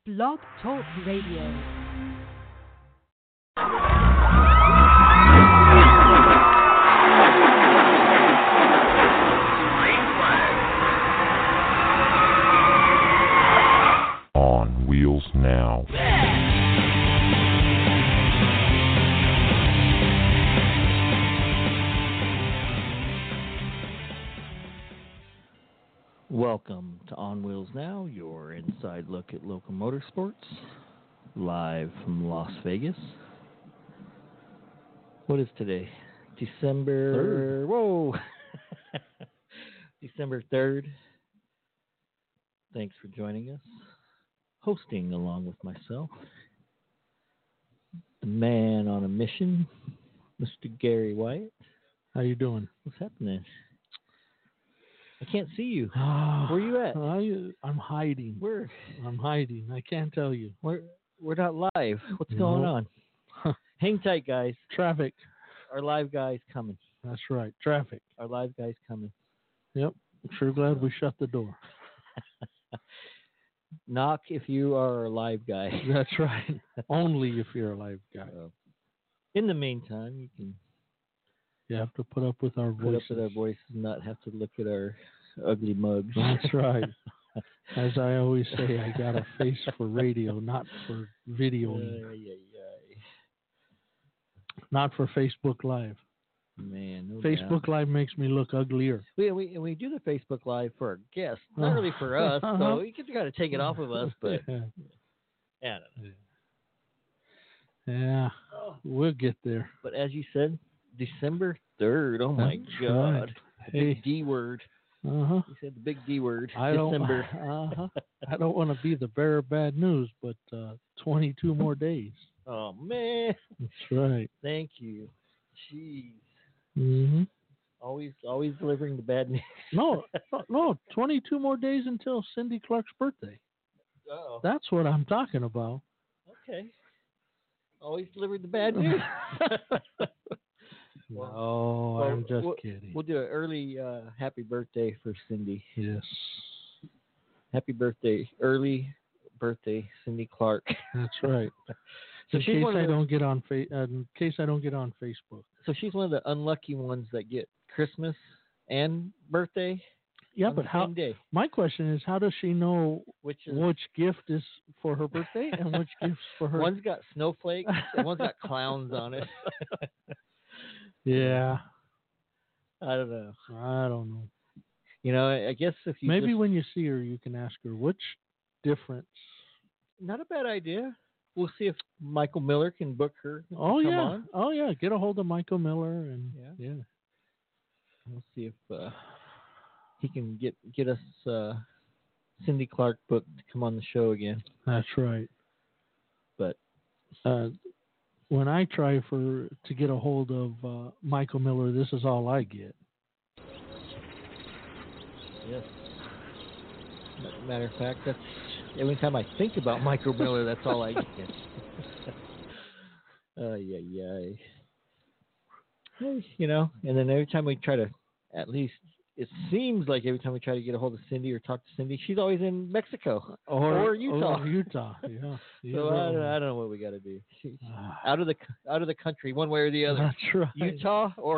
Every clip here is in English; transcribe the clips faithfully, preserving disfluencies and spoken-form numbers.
Blog Talk Radio. On Wheels Now. Welcome to On Wheels Now, your inside look at local motorsports, live from Las Vegas. What is today? December... third. Whoa! December third. Thanks for joining us. Hosting along with myself, the man on a mission, Mister Gary Wyatt. How you doing? What's happening? I can't see you. Ah, Where you at? I, I'm hiding. We're I'm hiding. I can't tell you. we're we're not live. What's No. going on? Hang tight, guys. Traffic. Our live guy's coming. That's right. Traffic. Our live guy's coming. Yep. I'm sure glad we shut the door. Knock if you are a live guy. That's right. Only if you're a live guy. So, in the meantime, you can You have to put up with our put voices. up with our voices and not have to look at our ugly mugs. That's right. As I always say, I got a face for radio, not for video. Ay, ay, ay. Not for Facebook Live. Man, no Facebook doubt. Live makes me look uglier. We, we we do the Facebook Live for our guests, not Uh, really for us. uh-huh. So you can kind of take it off of us, but yeah. yeah, I don't know. Yeah, we'll get there. But as you said, December third. Oh my That's God, right. the Hey. big D word. Uh-huh. You said the big D word. I December. don't. Uh-huh. I don't want to be the bearer of bad news, but uh, twenty-two more days. Oh man, That's right. thank you. Jeez, Mm-hmm. always always delivering the bad news. No, no, no, twenty-two more days until Cindy Clark's birthday. Oh, That's what I'm talking about. okay. Always delivering the bad news. No, well, I'm just we'll, kidding. We'll do an early uh, happy birthday for Cindy. Yes, Happy birthday, early birthday, Cindy Clark. that's right. So in she's case one of I the- don't get on fa- uh, in case I don't get on Facebook. So she's one of the unlucky ones that get Christmas and birthday. Yeah, on but the how? same day, My question is, how does she know which is which gift is for her birthday and which gift's for her? one's got snowflakes and one's got clowns on it. Yeah, I don't know. I don't know. You know, I I guess if you Maybe just, when you see her, you can ask her which difference. not a bad idea. We'll see if Michael Miller can book her. to Oh come yeah, on. oh yeah. Get a hold of Michael Miller and Yeah. yeah. We'll see if uh, he can get get us uh, Cindy Clark booked to come on the show again. That's right. But Uh, when I try for to get a hold of uh, Michael Miller, this is all I get. yes, matter of fact, that's every time I think about Michael Miller, that's all I get. Uh, yeah, yeah. You know, and then every time we try to, at least it seems like every time we try to get a hold of Cindy or talk to Cindy, she's always in Mexico or, Utah. Or Utah, yeah. So I don't, I Either don't know what we got to do. She's Ah, out of the out of the country, one way or the other. That's right. Utah or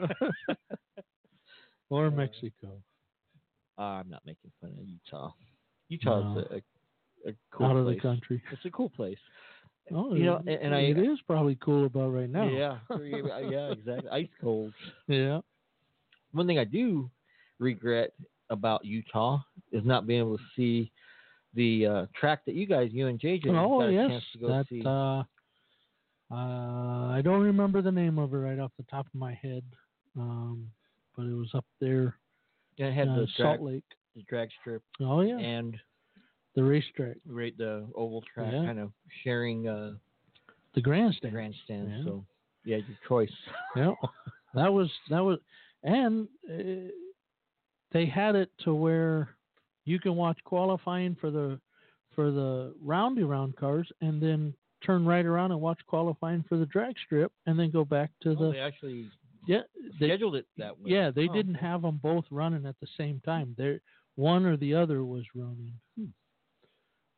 or Uh, Mexico. Ah, I'm not making fun of Utah. Utah's No. a, a, a cool Out of place. the country. It's a cool place. Oh, You know, it- and I- it is probably cool about right now. Yeah, yeah, exactly. Ice cold. Yeah. One thing I do regret about Utah is not being able to see the uh, track that you guys, you and J J, Oh got a yes, chance to go that see. uh, uh, I don't remember the name of it right off the top of my head, um, but it was up there, Yeah, it had uh, the drag, Salt Lake. the drag strip Oh yeah, and the racetrack, right the oval track, Yeah. kind of sharing uh, the the grandstand. grandstand. Yeah. So, yeah, your choice. Yeah, that was that was, and uh, they had it to where you can watch qualifying for the for the roundy round cars, and then turn right around and watch qualifying for the drag strip, and then go back to Oh, the they actually yeah. They, scheduled it that way. yeah, they Oh, didn't okay. have them both running at the same time. They one or the other was running. Hmm.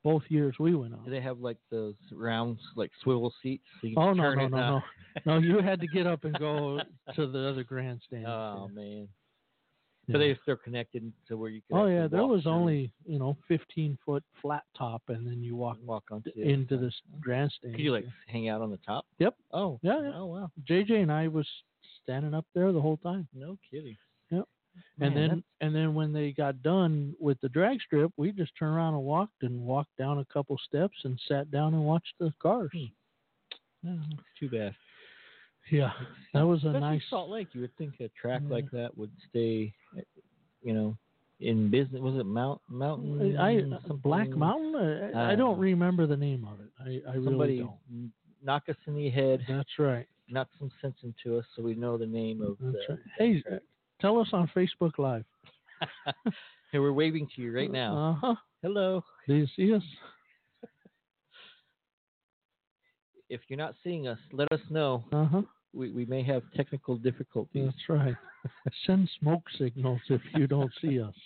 both years we went on. Do they have like those round, like swivel seats? So you Oh can no turn no it no now? no no! You had to get up and go to the other grandstand. Oh man! Yeah. So they they're connected to where you can. Oh actually yeah, there walk was through, only you know fifteen foot flat top, and then you walk walk onto the into other this side. grandstand. Could you like hang out on the top? Yep. Oh Yeah, yeah. Oh wow! J J and I was standing up there the whole time. No kidding. Yep. Man, and then that's- and then when they got done with the drag strip, we just turned around and walked and walked down a couple steps and sat down and watched the cars. Hmm. Oh, it's too bad. Yeah, that was a Especially nice. Salt Lake. You would think a track Yeah. like that would stay, you know, in business. Was it Mount Mountain? I something? Black Mountain. I, I Uh, don't remember the name of it. I, I Somebody really don't. knock us in the head, That's right. knock some sense into us, so we know the name of That's the. right. Hey, tell us on Facebook Live. Hey, we're waving to you right now. Uh huh. Hello. Do you see us? If you're not seeing us, let us know. Uh huh. We we may have technical difficulties. That's right. Send smoke signals if you don't see us.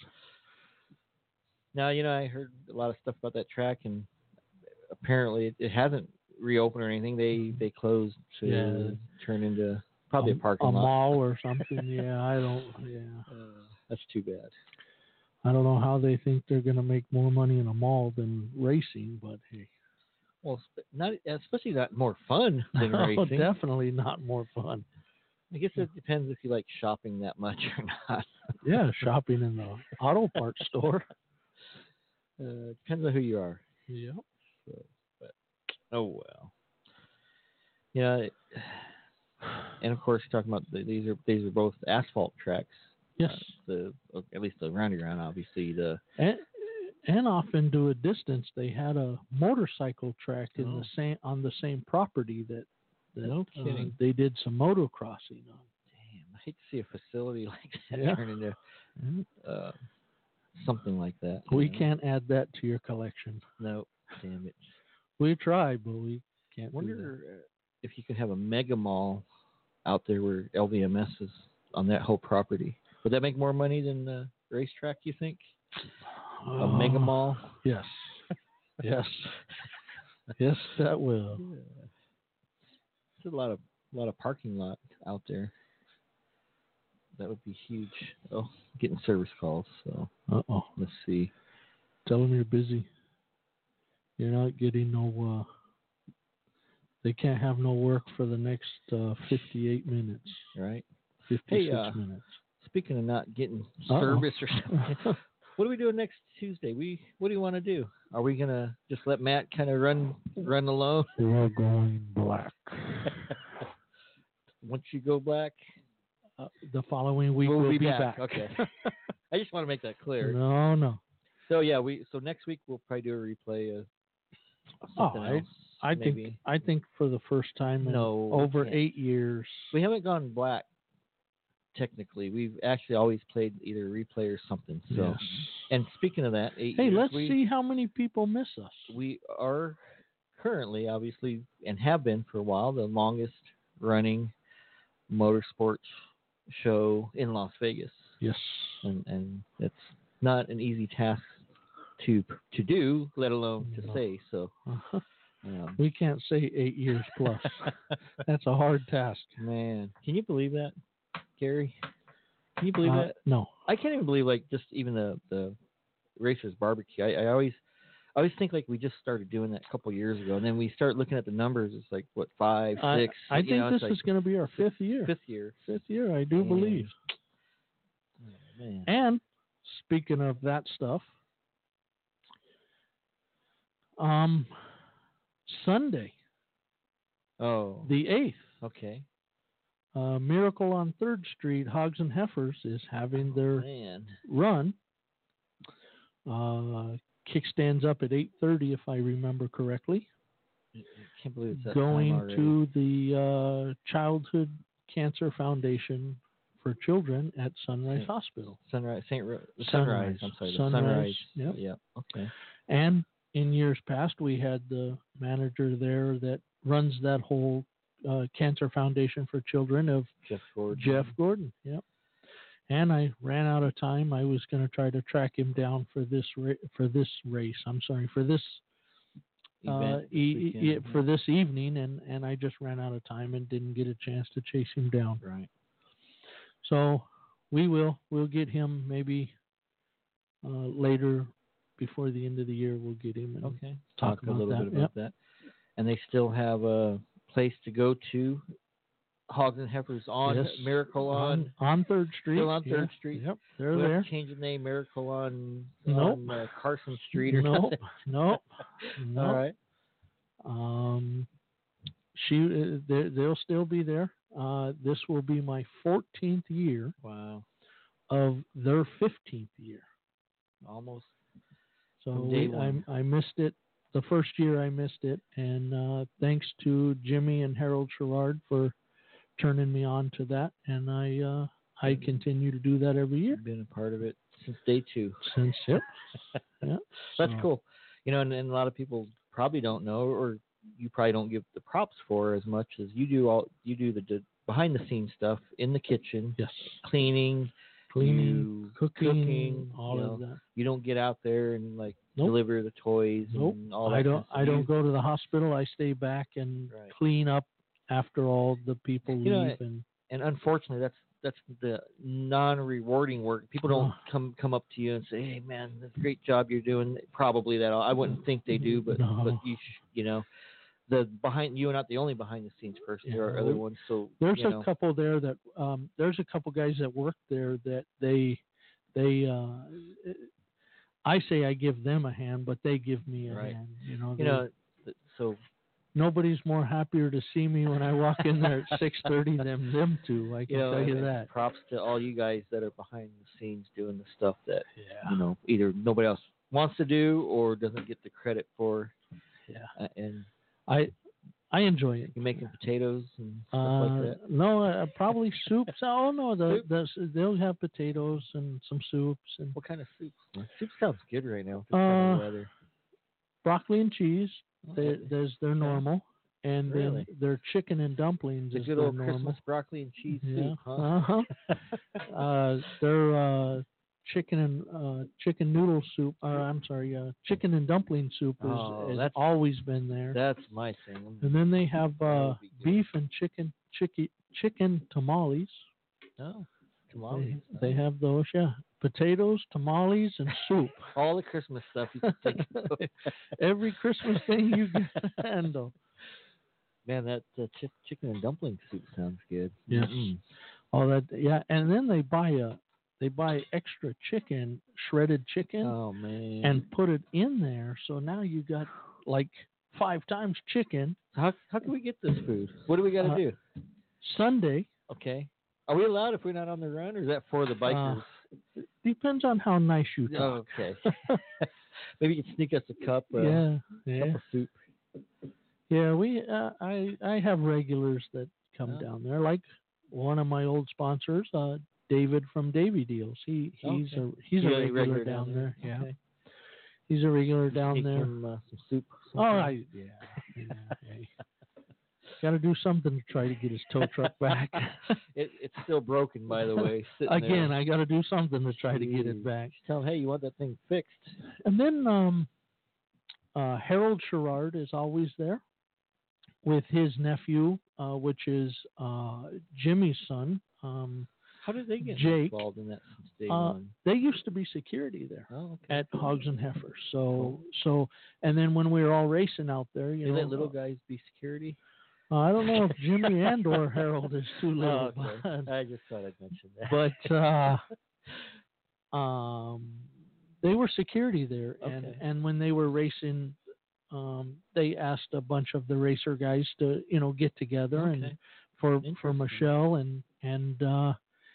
Now, you know, I heard a lot of stuff about that track, and apparently it, it hasn't reopened or anything. They they closed to Yeah. turn into probably a, parking a lot. mall or something. Yeah, I don't. Yeah, Uh, that's too bad. I don't know how they think they're going to make more money in a mall than racing, but hey, Well, sp- not especially not more fun than no, racing. definitely not more fun. I guess it depends if you like shopping that much or not. Yeah, shopping in the auto parts store. Uh, depends on who you are. Yeah. So, but oh well. Yeah, it- and of course, talking about the, these are these are both asphalt tracks. Yes. Uh, the uh, at least the roundy round, obviously the And and off into a distance, they had a motorcycle track in Oh. the same on the same property that that No uh, kidding. they did some motocrossing on. damn. I hate to see a facility like that Yeah. turn into Mhm. uh, something like that. We you know? can't add that to your collection. No, damn it. We tried, but we can't. do Wonder uh, if you could have a mega mall out there where L V M S is on that whole property. Would that make more money than the racetrack, you think? that. A mega Uh, mall? Yes. Yes. Yes, that will. There's a lot of a lot of parking lot out there. That would be huge. Oh, getting service calls. So Uh oh. let's see. Tell them you're busy. You're not getting no. Uh, they can't have no work for the next uh, fifty-eight minutes. Right. fifty-six uh, minutes. Speaking of not getting Uh-oh. service or something, what are we doing next Tuesday? We what do you want to do? Are we gonna just let Matt kind of run run alone? We're going black. Once you go black, Uh, the following week we'll, we'll, be, be back. back. Okay. I just want to make that clear. No, no. So yeah, we so next week we'll probably do a replay of something Oh, I- else. I maybe. think I think for the first time in No, we over can't. eight years. We haven't gone black. Technically, we've actually always played either replay or something. So, Yes. and speaking of that, eight Hey, years, let's we, see how many people miss us. we are currently, obviously, and have been for a while, the longest running motorsports show in Las Vegas, Yes. and and it's not an easy task to to do, let alone to No. say. So, Uh-huh. um, We can't say eight years plus. That's a hard task. man, can you believe that, Gary? Can you believe Uh, that? No. I can't even believe like just even the the Racers Barbecue. I, I always I always think like we just started doing that a couple years ago, and then we start looking at the numbers. It's like what five, I, six. I you think know, this it's like is going to be our fifth year. fifth year. Fifth year, I do Man. believe. Oh, man. And speaking of that stuff, um, Sunday, Oh, the eighth, okay. uh, Miracle on Third Street, Hogs and Heifers is having their Man, run. Uh, kickstands up at eight thirty, if I remember correctly. I can't believe it's that time Going already. to the uh, Childhood Cancer Foundation for Children at Sunrise Saint- Hospital. Sunrise, Saint Ro- Sunrise. Sunrise. I'm sorry, the Sunrise, Sunrise. yep. Yeah. Okay. And in years past, we had the manager there that runs that whole uh, Cancer Foundation for Children of Jeff Gordon. Jeff Gordon. Yep. And I ran out of time. I was going to try to track him down for this ra- for this race. I'm sorry for this uh, event this e- weekend, e- yeah. for this evening, and and I just ran out of time and didn't get a chance to chase him down. Right. So we will we'll get him maybe uh, later before the end of the year. We'll get him and Okay. talk, Talk, a about little that. bit about Yep. that. And they still have a place to go to. Hogs and Heifers on Yes. Miracle on. on, on Third Street. Still on Third Yeah. Street. Yep, they're We have there. to change the name Miracle on, Nope. on uh, Carson Street or Nope, something. nope, nope. All right. Um, she, uh, they, they'll still be there. Uh, this will be my fourteenth year Wow. of their fifteenth year. Almost. So From day we, one. I, I missed it. The first year I missed it, and uh, thanks to Jimmy and Harold Sherrard for turning me on to that, and I uh, I continue to do that every year You've been a part of it since day two. since it. Yeah, That's so, cool. You know, and, and a lot of people probably don't know, or you probably don't give the props for as much as you do. All you do the, the behind the scenes stuff in the kitchen, Yes, cleaning, cleaning, you cooking, cooking, all you of know. that. You don't get out there and like Nope. deliver the toys Nope. and all that. I kind don't. of stuff. I don't You- go to the hospital. I stay back and Right. clean up after all the people You know, leave. and And unfortunately, that's that's the non-rewarding work. People don't Oh. come come up to you and say, "Hey, man, that's a great job you're doing." Probably that. I wouldn't think they do, but No. but you sh- you know, the behind you are not the only behind the scenes person. There are Yeah. other ones. So there's you a know, couple there that um, there's a couple guys that work there that they they uh, I say I give them a hand, but they give me a Right. hand. You know, you they- know, th- so nobody's more happier to see me when I walk in there at six thirty than them two. I can you know, tell you and that. props to all you guys that are behind the scenes doing the stuff that Yeah. you know either nobody else wants to do or doesn't get the credit for. Yeah. Uh, and I I enjoy it. you're making potatoes and stuff Uh, like that. no, uh, probably soups. Oh no, the, Soup? the they'll have potatoes and some soups and What kind of soup? Soup sounds good right now. With this kind of Uh, weather. broccoli and cheese. Oh, They, okay. there's their normal, and Really? then their chicken and dumplings The is good their old normal. Christmas broccoli and cheese Yeah. soup, huh? Uh-huh. uh, their uh, chicken and uh, chicken noodle soup. Uh, I'm sorry, uh, chicken and dumpling soup is, Oh, has that's- always been there. That's my thing. And then they have That uh, would be good. beef and chicken chicky, chicken tamales. Oh, They, tamales. they have those, yeah. Potatoes, tamales, and soup. All the Christmas stuff you can think of. Every Christmas thing you can handle. Man, that uh, chi- chicken and dumpling soup sounds good. Yes. Mm. All that, yeah. And then they buy a, they buy extra chicken, shredded chicken, Oh man. and put it in there. So now you got like five times chicken. how how can we get this food? What do we got to Uh, do? Sunday Okay. Are we allowed if we're not on the run, or is that for the bikers? Uh, depends on how nice you talk. okay. Maybe you can sneak us a cup. Uh, yeah, Cup yeah, of soup. yeah. We, uh, I, I have regulars that come Oh. down there. Like one of my old sponsors, uh, David from Davy Deals. He, he's Okay. a, he's Yeah, a regular, down there. Yeah, Okay. he's a regular down Sneak there. Him, uh, some soup. All sometime. right. Yeah. yeah, yeah. Got to do something to try to get his tow truck back. It, it's still broken, by the way. sitting Again, there. I got to do something to try to get Jeez. it back. Just tell him, hey, you want that thing fixed? And then um, uh, Harold Sherrard is always there with his nephew, uh, which is uh, Jimmy's son. Um, How did they get Jake, involved in that since day uh, one? they used to be security there Oh, okay. at Hogs and Heifers. So, Cool. so, and then when we were all racing out there, you They know, let little guys be security? uh, I don't know if Jimmy and or Harold is too little, Oh, okay. but I just thought I'd mention that. but uh, um, they were security there, and Okay. and when they were racing, um, they asked a bunch of the racer guys to you know get together and Okay. for for Interesting. Michelle and and uh,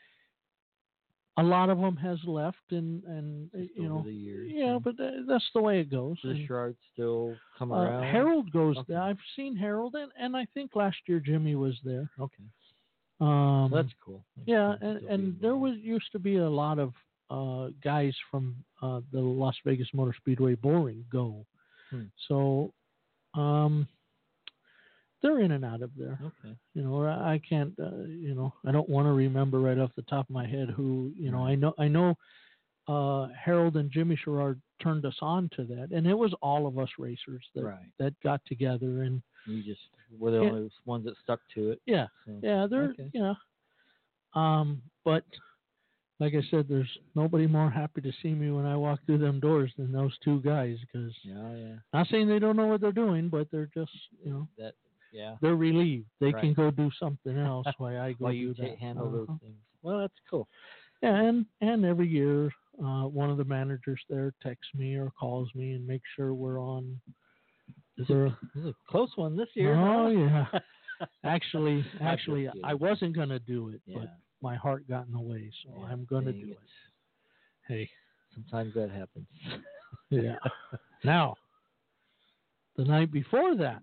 a lot of them has left and and uh, Just you over know the years. yeah, but uh, that's the way it goes. Does And, Sherrard still come uh, around? Harold goes Okay. there. I've seen Harold, and, and I think last year Jimmy was there. Okay. Um, Well, that's cool. That's yeah, cool and, still and being there involved. was used to be a lot of uh, guys from uh, the Las Vegas Motor Speedway Bullring go. Hmm. So um, they're in and out of there. Okay. You know, I I can't. Uh, you know, I don't want to remember right off the top of my head who. You know, I know. I know. uh, Harold and Jimmy Sherrard turned us on to that, and it was all of us racers that Right. that got together and You just were the Yeah. only ones that stuck to it. yeah, So, yeah, they're okay. you know, um, but like I said, there's nobody more happy to see me when I walk through them doors than those two guys. Because Yeah, yeah. not saying they don't know what they're doing, but they're just you know That. Yeah. they're relieved they can Right. go do something else while I go While do you that. ta- handle Uh-huh. those things. Well, that's cool. Yeah, and and every year, uh, one of the managers there texts me or calls me and makes sure we're on. This for- is, this is a close one this year. Oh huh? yeah. Actually, just actually, kidding. I wasn't gonna do it, Yeah. but my heart got in the way, so Yeah, I'm gonna dang do it. it. Hey, Sometimes that happens. yeah. Now, the night before that,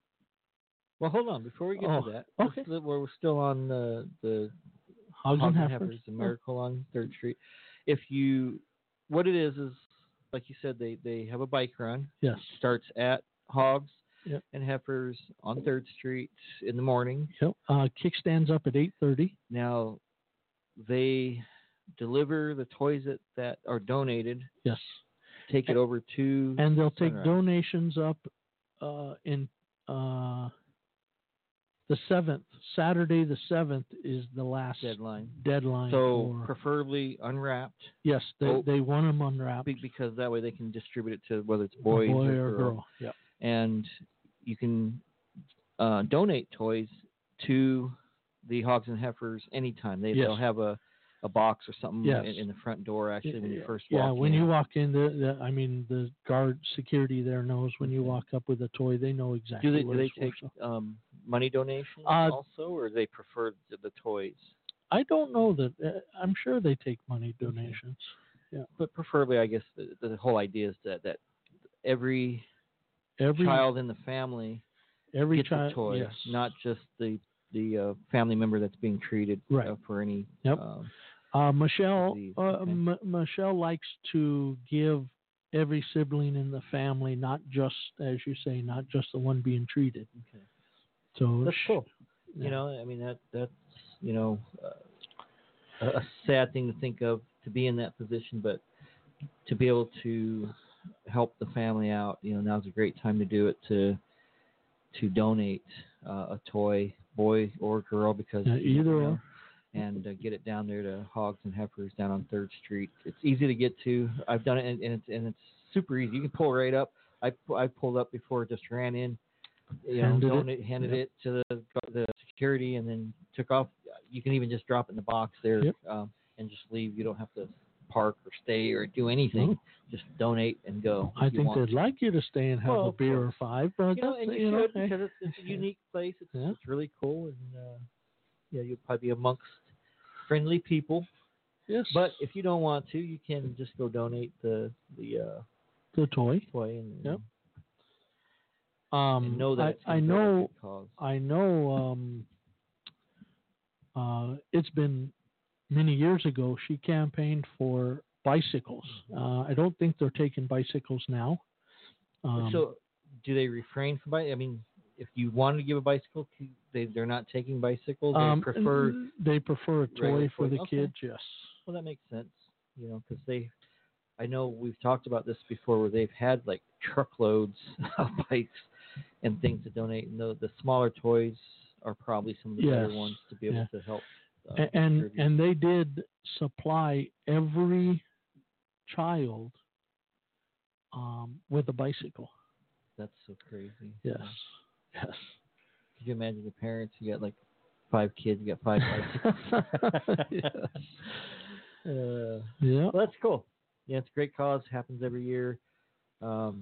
Well, hold on. Before we get Oh, to that, okay. let's- we're, we're still on the the Hogs and Hogs and Heifers. Heifers, the Miracle on Third Street. If you, what it is is, like you said, they they have a bike run. Yes. Starts at Hogs Yep. and Heifers on Third Street in the morning. Yep. Uh, kickstands up at eight thirty. Now, they deliver the toys that, that are donated, Yes. take it over to, And they'll take Sunrise. donations up uh, in uh, the seventh. Saturday the seventh is the last deadline. deadline. So for, preferably unwrapped, yes, they oh, they want them unwrapped. be- because that way they can distribute it to whether it's a boys boy or, or girl. girl. Yep. And you can uh, donate toys to the Hogs and Heifers anytime. They, Yes. They'll have a, a box or something Yes. in, in the front door actually when you first yeah, walk when in. you walk in, the, the I mean the guard security there knows when you Okay. walk up with a toy, they know exactly do they what do they it's for, take so. um, money donations Uh, also, or do they prefer the, the toys? I don't know that. Uh, I'm sure they take money donations. But preferably, I guess the, the whole idea is that, that every, Every child in the family every gets child, a toy, yes. not just the the uh, family member that's being treated Right. uh, for any. Yep. Um, Uh, Michelle, disease. uh, Okay. M- Michelle likes to give every sibling in the family, not just, as you say, not just the one being treated. okay. So That's sh- cool. yeah. You know, I mean that that's you know uh, a, a sad thing to think of, to be in that position, but to be able to help the family out, you know, now's a great time to do it, to to donate uh, a toy, boy or girl, because Yeah, you either never know, or. and uh, get it down there to Hogs and Heifers down on Third Street. It's easy to get to. I've done it, and, and it's and it's super easy. You can pull right up. I pu- I pulled up before, just ran in, you know, Handed it. donate, handed Yep. it to the the security, and then took off. You can even just drop it in the box there, Yep. um, and just leave. You don't have to park or stay or do anything. No. Just donate and go. I if you think want they'd to. like you to stay and have Well, a of beer or course. five, but You know, that's, and you, you know, should, hey, because it's, it's a unique place. It's, Yeah. it's really cool, and uh, yeah, you'll probably be amongst friendly people. yes, But if you don't want to, you can just go donate the the uh, the toy. toy and, Yep. Um, and know that I, it's I gonna go to a know, good cause. I know. Um, uh, it's been many years ago. She campaigned for bicycles. Uh, I don't think they're taking bicycles now. Um, so, do they refrain from bike? I mean, if you wanted to give a bicycle, c- they they're not taking bicycles. They um, prefer. n- they prefer a toy regular for toy. the Okay. kids. Yes. Well, that makes sense. You know, because they. I know we've talked about this before, where they've had like truckloads of bikes and things to donate, and the the smaller toys are probably some of the better Yes. ones to be able Yeah. to help. Uh, A- and distribute. and they did supply every child um, with a bicycle. That's so crazy. Yes. Yeah. Yes. Could you imagine the parents? You got like five kids. You got five bicycles. Yes. Uh, Yeah. well, that's cool. Yeah, it's a great cause. Happens every year. Um,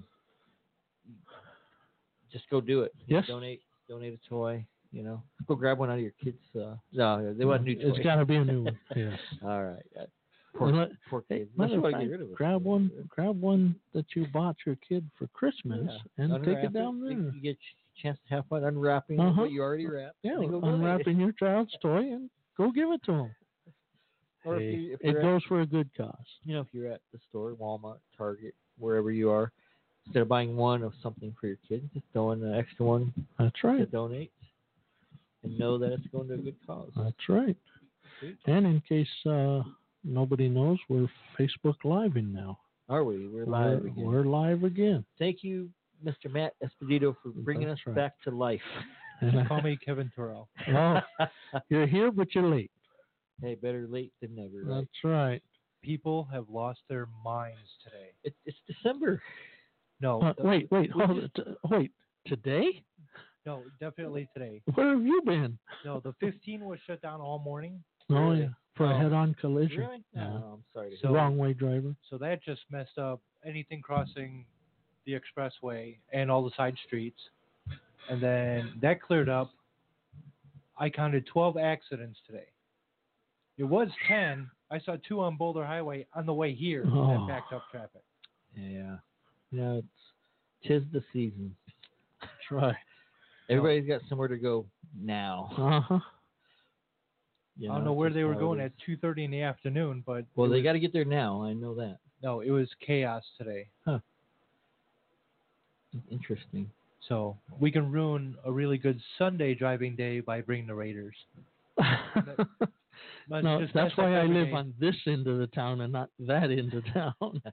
just go do it. Yes. Donate. Donate a toy. You know, go grab one out of your kids. Uh, no, they want a new toy. It's got to be a new one. Yes. All right. Uh, poor, And let- poor Hey, kids. Unless matter you of want to fact, get rid of it. grab one. Grab one that you bought your kid for Christmas Yeah. and take Unwrap it down You, there. you get a chance to have fun unwrapping Uh-huh. what you already wrapped. Yeah, and then go donate it. unwrapping your child's toy and go give it to them. Or if Hey, you- if it you're at- goes for a good cause. You know, if you're at the store, Walmart, Target, wherever you are, instead of buying one of something for your kid, just throw in an extra one That's to right. donate, and know that it's going to a good cause. That's right. Sweet. And in case uh, nobody knows, we're Facebook Living now. Are we? We're live we're, again. We're live again. Thank you, Mister Matt Esposito, for bringing That's us right. back to life. Call me Kevin Terrell. Oh, you're here, but you're late. Hey, better late than never. Right? That's right. People have lost their minds today. It, it's December. No, Uh, the- wait, wait, we hold it. T- Wait, today? no, definitely today. Where have you been? No, the fifteen was shut down all morning, Oh, Really? yeah, for a Oh. head-on collision. Really? Yeah. No, I'm sorry. To So- hear. Wrong way driver. so that just messed up anything crossing the expressway and all the side streets. And then that cleared up. I counted twelve accidents today. It was ten. I saw two on Boulder Highway on the way here Oh. that backed up traffic. Yeah. No, it's tis the season. That's right. Everybody's got somewhere to go now. Uh-huh. You I don't know it's where just they were how it going is. at two thirty in the afternoon, but Well, it they was- got to get there now. I know that. no, it was chaos today. Interesting. So we can ruin a really good Sunday driving day by bringing the Raiders. Let's no, just that's mess up why I every live day. on this end of the town and not that end of town.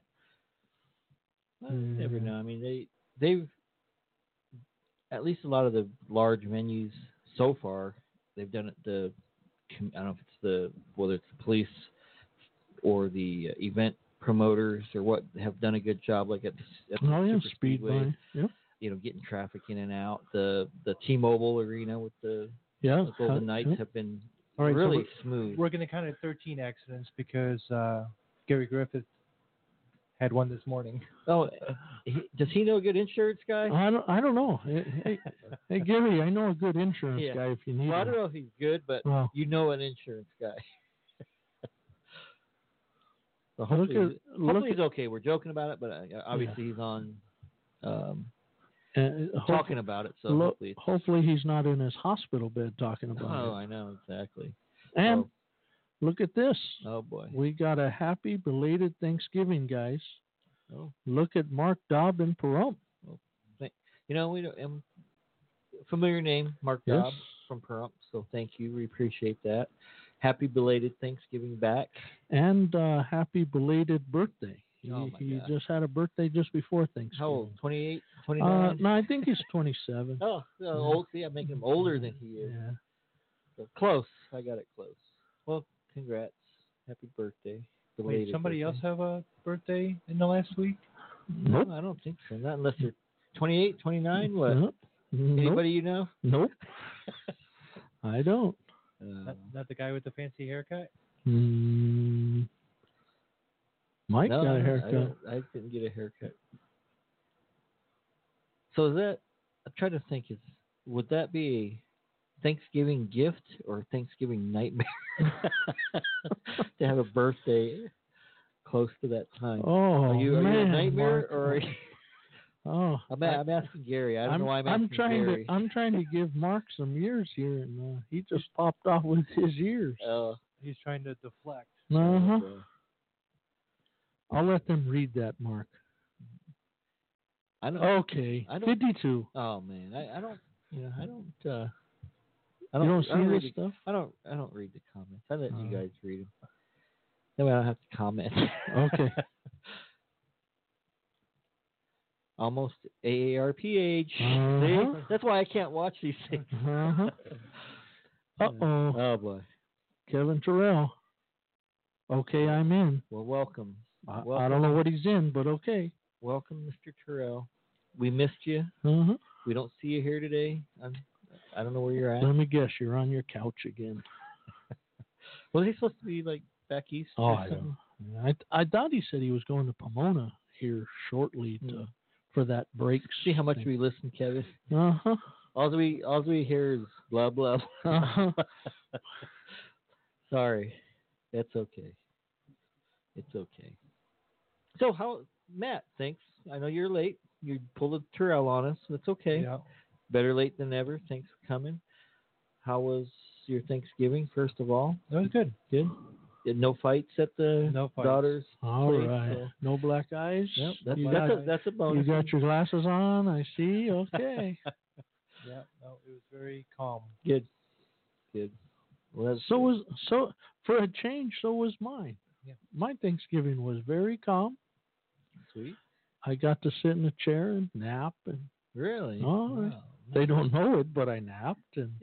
Well, you never Yeah. know. I mean, they they've at least a lot of the large venues so far. They've done it. The com- I don't know if it's the whether it's the police or the uh, event promoters or what have done a good job. Like at, the- at the Oh, yeah, Super Speedway, Speedway. Yep. you know, getting traffic in and out. The the T-Mobile Arena with the, Yeah. the Golden uh, Knights yep. have been All right, so really we're- smooth. We're going to count at thirteen accidents because uh, Gary Griffith had one this morning. Oh, he, does he know a good insurance guy? I don't. I don't know. Hey, hey, hey, Gary, I know a good insurance Yeah. guy if you need Well, I him. don't know if he's good, but Well, you know an insurance guy. So look hopefully, at he's- look hopefully at he's okay. We're joking about it, but uh, obviously he's on um, uh, hope- talking about it. So look- hopefully, it's, hopefully he's not in his hospital bed talking about oh, it. I know exactly. And So, look at this. oh boy, We got a happy belated Thanksgiving, guys. oh, Look at Mark Dobb in Pahrump. you know we don't, um, familiar name, Mark Yes. Dobb from Pahrump. So thank you, we appreciate that. Happy belated Thanksgiving back. And uh, happy belated birthday. He, Oh, my he gosh. just had a birthday just before Thanksgiving. How old? twenty-eight, Uh, twenty-nine? no, I think he's twenty-seven. Oh, so old. See, I'm making him older than he is. Yeah. So close. I got it close. Well, congrats. Happy birthday. Wait, Belated somebody else birthday. have a birthday in the last week? No, Nope. I don't think so. Not unless they're twenty-eight, twenty-nine. What? Nope. Nope. Anybody you know? Nope. I don't. Uh, Not, not the guy with the fancy haircut? Mm, Mike no, got I a don't- haircut. I, don't- I didn't get a haircut. So is that? I'm trying to think. Is would that be a Thanksgiving gift or Thanksgiving nightmare to have a birthday close to that time? Oh, are you, are man, you a nightmare Mark. or? Are you, Oh, I'm, a- I'm asking Gary. I don't I'm, know why I'm, I'm asking trying Gary. to I'm trying to give Mark some years here, and uh, he just popped off with his years. Uh, He's trying to deflect. Uh huh. okay. I'll let them read that, Mark. I don't. Okay, I don't- fifty-two. Oh man, I, I don't. You know, I don't. Uh, I You don't. don't I see don't read this the, stuff? I don't. I don't read the comments. I let you Oh. guys read them. That way I don't have to comment. Okay. Almost A A R P age. Uh-huh. See, that's why I can't watch these things. Uh-huh. Uh-oh. Oh boy. Kevin Terrell. Okay, I'm in. Well, welcome. I, welcome. I don't know what he's in, but okay. Welcome, Mister Terrell. We missed you. Uh-huh. We don't see you here today. I'm, I don't know where you're at. Let me guess, you're on your couch again. Was he supposed to be like back east? Oh, or I something? don't. I I thought he said he was going to Pomona here shortly to Hmm. for that break. See how much we listen, Kevin. Uh huh. All we all we hear is blah blah. Uh-huh. Sorry, that's okay. It's okay. So how, Matt? Thanks. I know you're late. You pulled a Terrell on us. That's okay. Yeah. Better late than never. Thanks for coming. How was your Thanksgiving? First of all, That was good. good. Did no fights at the No fights. daughters? All place, right. so- No black eyes. Yep, that's, you, that's, got, a, that's a you bonus. got your glasses on. I see. Okay. Yeah. No, it was very calm. Good. Good. Well, that's so good. was so for a change. So was mine. My Thanksgiving was very calm. Sweet. I got to sit in a chair and nap, and Really? Oh, Wow. they don't know it, but I napped. And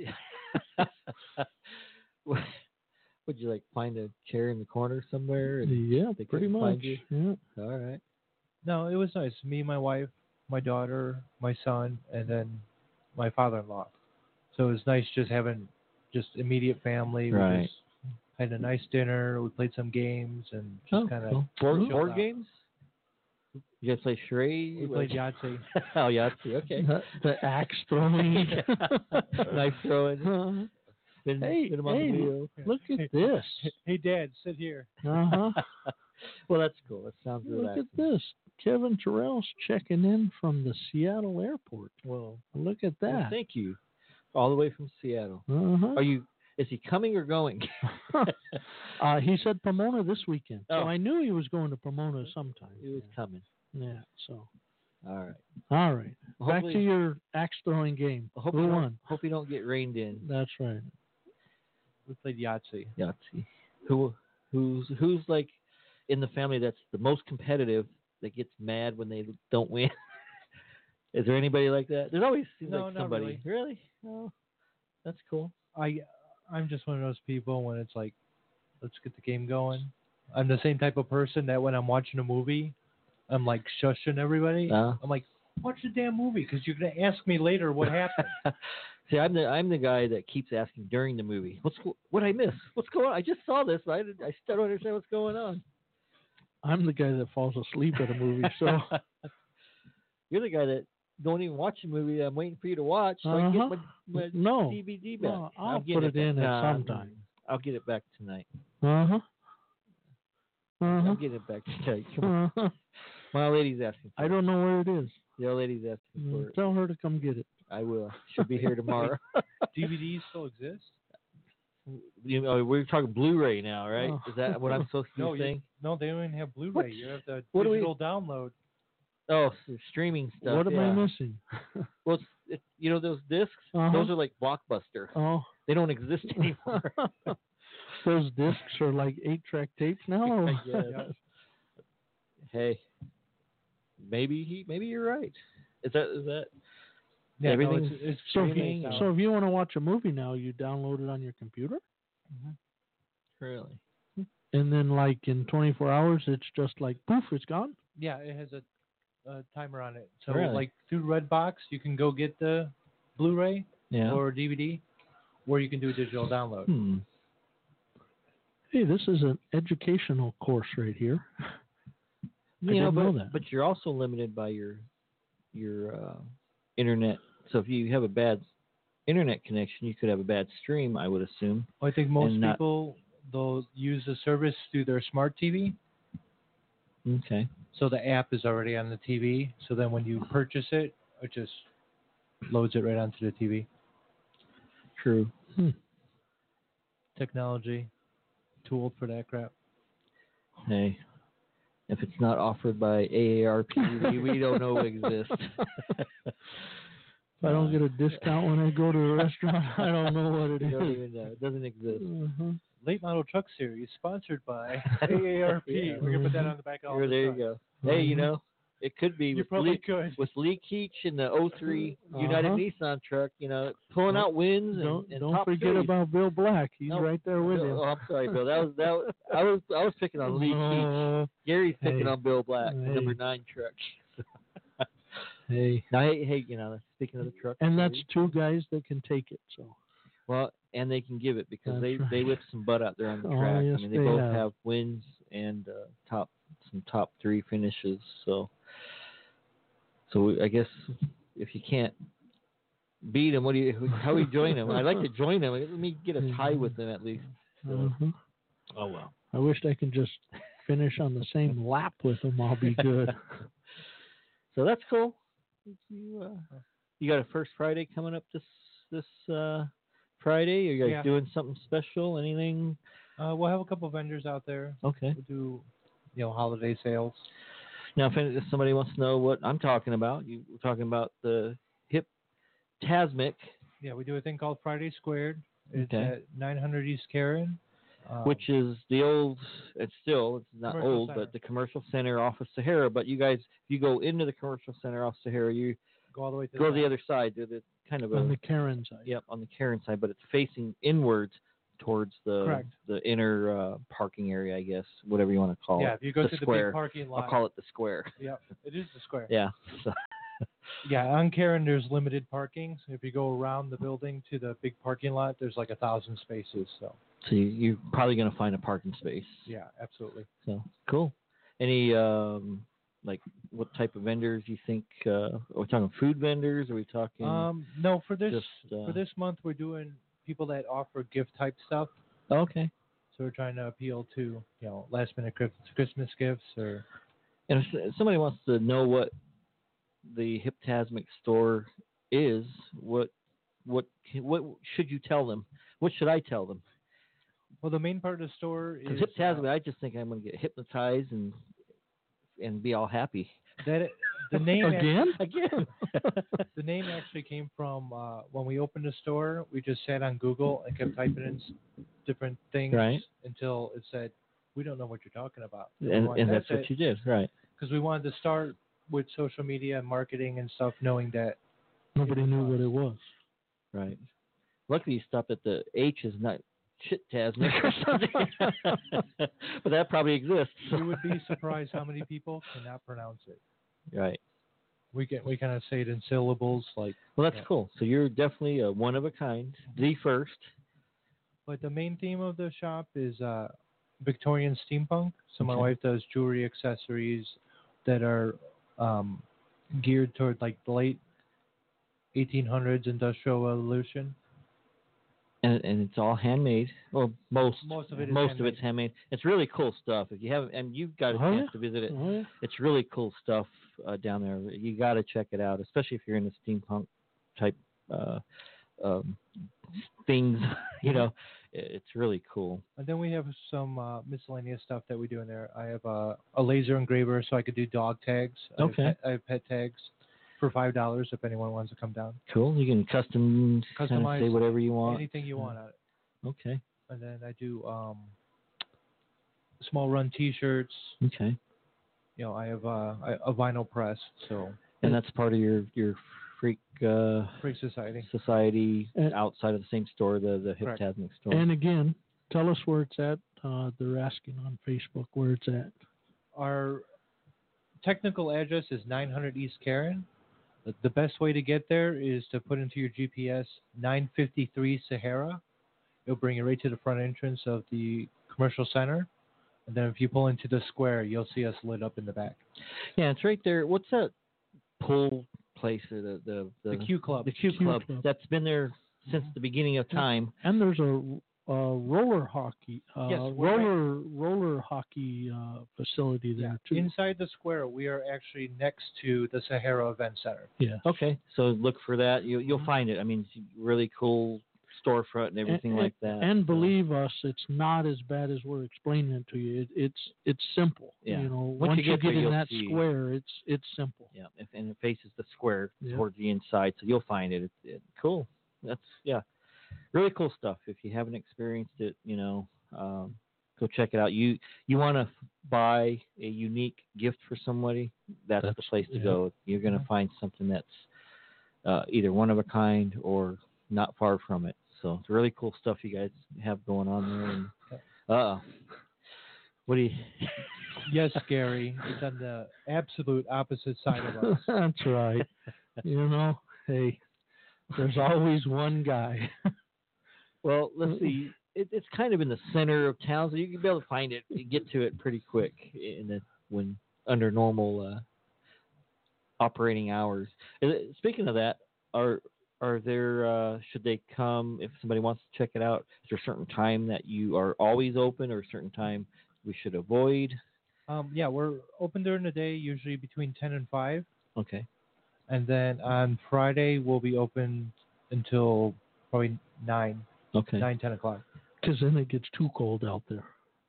What- Would you like find a chair in the corner somewhere? And yeah, they pretty couldn't much. find you? Yeah. All right. No, it was nice. Me, my wife, my daughter, my son, and then my father-in-law. So it was nice just having just immediate family. We Right. just had a nice dinner. We played some games and just Oh, kind of cool. Board, chilled board out. games? You guys play charade? We played Yahtzee. Oh, Yahtzee. Okay. The, the axe throwing. Knife throwing. Uh-huh. Spin, Hey, spin 'em on hey, the wheel. look at this. Hey, Dad, sit here. Uh-huh. Well, that's cool. That sounds Look relaxing. at this. Kevin Terrell's checking in from the Seattle airport. Well, Look at well, that. thank you. All the way from Seattle. Uh-huh. Are you? Is he coming or going? uh, he said Pomona this weekend. So Oh. I knew he was going to Pomona sometime. He was coming. Yeah, so. All right. All right. Back Hopefully- to your axe throwing game. I hope Who you don't- won? Hope you don't get reined in. That's right. We played Yahtzee. Yahtzee. Who? Who's? Who's like in the family that's the most competitive that gets mad when they don't win? Is there anybody like that? There's always seems No, like not somebody. Really? Oh, that's cool. I, I'm just one of those people when it's like, let's get the game going. I'm the same type of person that when I'm watching a movie, I'm like shushing everybody. Uh, I'm like, watch the damn movie because you're gonna ask me later what happened. See, I'm the I'm the guy that keeps asking during the movie, "What's go- what I miss? What's going on? I just saw this, but I did, I still don't understand what's going on." I'm the guy that falls asleep at a movie. So You're the guy that don't even watch the movie. I'm waiting for you to watch so I can Uh-huh. get my, my no. D V D back. No, I'm I'll getting put it back. in at Nah, some time. I'll get it back tonight. Uh-huh. Uh-huh. I'm getting it back tonight. Come on. Uh-huh. My old lady's asking. For I it. don't know where it is. The old lady's asking for Mm, it. Tell her to come get it. I will. She'll be here tomorrow. D V Ds still exist? You know, we're talking Blu-ray now, right? Oh. Is that what I'm supposed to No, be you, saying? no, they don't even have Blu-ray. What? You have the What do we- digital download. Oh, so streaming stuff. what am yeah. I missing? Well, it's, it, you know those discs. Uh-huh. Those are like Blockbuster. Oh, They don't exist anymore. those discs are like eight-track tapes now. I guess. Hey, maybe he. Maybe you're right. Is that is that? Yeah, no, Everything- it's, it's So if, streaming you, now. so if you want to watch a movie now, you download it on your computer, Really? and then like in twenty-four hours, it's just like poof, it's gone. Yeah, it has a, a timer on it. So Really? like through Redbox, you can go get the Blu-ray Yeah. or D V D, or you can do a digital download. hmm. Hey, this is an educational course right here. I You know, didn't but know that. but you're also limited by your your uh, internet. So if you have a bad internet connection, you could have a bad stream. I would assume. I think most And not- people they'll use the service through their smart T V. Okay. So the app is already on the T V. So then when you purchase it, it just loads it right onto the T V. True. Technology, too old for that crap. Hey, if it's not offered by A A R P, we, we don't know it exists. If I don't get a discount when I go to a restaurant, I don't know what it We don't is. even know. It doesn't exist. Mhm. Late Model Truck Series, sponsored by A A R P. Yeah. We're gonna put that on the back of all There, the there you trucks. go. Hey, you Mhm. know, it could be You with probably Lee, could. with Lee Keach in the oh three United Uh-huh. Nissan truck, you know, pulling out wins and, Don't and don't top forget threes. about Bill Black. He's No, right there with Bill- him. Oh, I'm sorry, Bill. That was that. Was, I was I was picking on Lee Keach. Uh, Gary's picking hey. on Bill Black, the number Hey. nine truck. hey, Now, hey, hey, you know, speaking of the truck, and that's two guys that can take it. So well, and they can give it because That's they right. they whip some butt out there on the Oh, track. yes, I mean, they, they both have. have. wins and uh, top some top three finishes. So, so we, I guess if you can't beat them, what do you? How do you join them? I'd like to join them. Let me get a tie with them at least. So, mhm. oh well. I wished I could just finish on the same lap with them. I'll be good. So that's cool. You, uh, you got a first Friday coming up this this uh, Friday? Are you guys Yeah. doing something special? Anything? Uh, we'll have a couple vendors out there. Okay. We'll do, you know, holiday sales. Now, if, any- if somebody wants to know what I'm talking about, you we're talking about the Hip Tasmic. Yeah, we do a thing called Friday Squared. It's Okay. at nine hundred East Karen. Um, which is the old. It's still it's not Commercial old, Center. but the commercial center off of Sahara. But you guys, if you go into the commercial center off Sahara, you go all the way to go to the the other side. To the kind of a on the Karen side. yep on the Karen side, but it's facing inwards towards the Correct. the inner uh, parking area, I guess, whatever you want to call Yeah, it. if you go the to the square. big parking lot. I'll call it the square. Yep, it is the square. Yeah. So, Yeah, on Karen, there's limited parking. So if you go around the building to the big parking lot, there's like a thousand spaces. So so you, you're probably going to find a parking space. yeah, absolutely. So cool. Any um like what type of vendors you think? Uh, are we talking food vendors? Are we talking? Um, no, for this just, uh, for this month, we're doing people that offer gift type stuff. okay. So we're trying to appeal to you know last minute Christmas gifts or And if s- somebody wants to know what the Hyptasmic store is, what what what should you tell them? What should I tell them? well, the main part of the store is Because Hyptasmic, uh, I just think I'm going to get hypnotized and and be all happy. that it, the name act- Again? Again. the name actually came from uh, when we opened the store. We just sat on Google and kept typing in s- different things Right. until it said, "We don't know what you're talking about." We and want- and that's what it. you did, right? Because we wanted to start with social media and marketing and stuff, knowing that Nobody knew what it was. Right. Luckily, you stopped at the H is not shit-tasmic or something. But that probably exists. you would be surprised how many people cannot pronounce it. Right. We can we kind of say it in syllables, like. Well, that's Yeah. cool. So you're definitely a one of a kind, the first. But the main theme of the shop is uh, Victorian steampunk. So my Okay. wife does jewelry accessories that are um, geared toward like the late eighteen hundreds industrial revolution. And, and it's all handmade. Well, most Most of it is most handmade. of it's handmade. It's really cool stuff. If you haven't, and you've got a Oh, chance yeah. to visit it, Oh, yeah. it's really cool stuff uh, down there. You got to check it out, especially if you're into steampunk type uh, um, things. You know, it- it's really cool. And then we have some uh, miscellaneous stuff that we do in there. I have a, a laser engraver, so I could do dog tags. I have Okay. pet- I have pet tags for five dollars if anyone wants to come down. Cool. You can custom kind of Customize say whatever you want. Anything you want on it. Okay. And then I do um, small run T-shirts. Okay. You know, I have uh, I- a vinyl press, so And that's part of your your freak uh, Freak Society. society And- outside of the same store, the the Correct. Hyptasmic store. And again, tell us where it's at. Uh, they're asking on Facebook where it's at. Our technical address is nine hundred East Karen. The, the best way to get there is to put into your G P S nine fifty-three Sahara. It'll bring you right to the front entrance of the commercial center. And then if you pull into the square, you'll see us lit up in the back. Yeah, it's right there. What's that pool place or the the The Q Club. The Q, Q Club. Club. That's been there since the beginning of time. And there's a, a roller hockey, uh, Yes, we're right- roller roller hockey uh, facility there too. Inside the square, we are actually next to the Sahara Event Center. yeah. Okay, so look for that. You you'll find it. I mean, it's really cool storefront and everything and, like that. And So, believe us, it's not as bad as we're explaining it to you. It, it's it's simple. Yeah. You know, Once once, you get you there, get in you'll that see. square, it's it's simple. yeah, if, and it faces the square Yeah. towards the inside, so you'll find it. It's it, cool. That's yeah, really cool stuff. If you haven't experienced it, you know, um, go check it out. You you want to buy a unique gift for somebody? That's, the That's- place to yeah. go. You're going to find something that's uh, either one of a kind or not far from it. So it's really cool stuff you guys have going on there. And, uh, what do you? Yes, Gary. It's on the absolute opposite side of us. That's right. You know, hey, there's always one guy. Well, let's see. It, it's kind of in the center of town, so you can be able to find it. You get to it pretty quick in the, when under normal uh, operating hours. Uh, Speaking of that, are are there uh, should they come if somebody wants to check it out? Is there a certain time that you are always open, or a certain time we should avoid? Um, yeah, we're open during the day, usually between ten and five. Okay. And then on Friday, we'll be open until probably nine, Okay. nine, ten o'clock. Because then it gets too cold out there.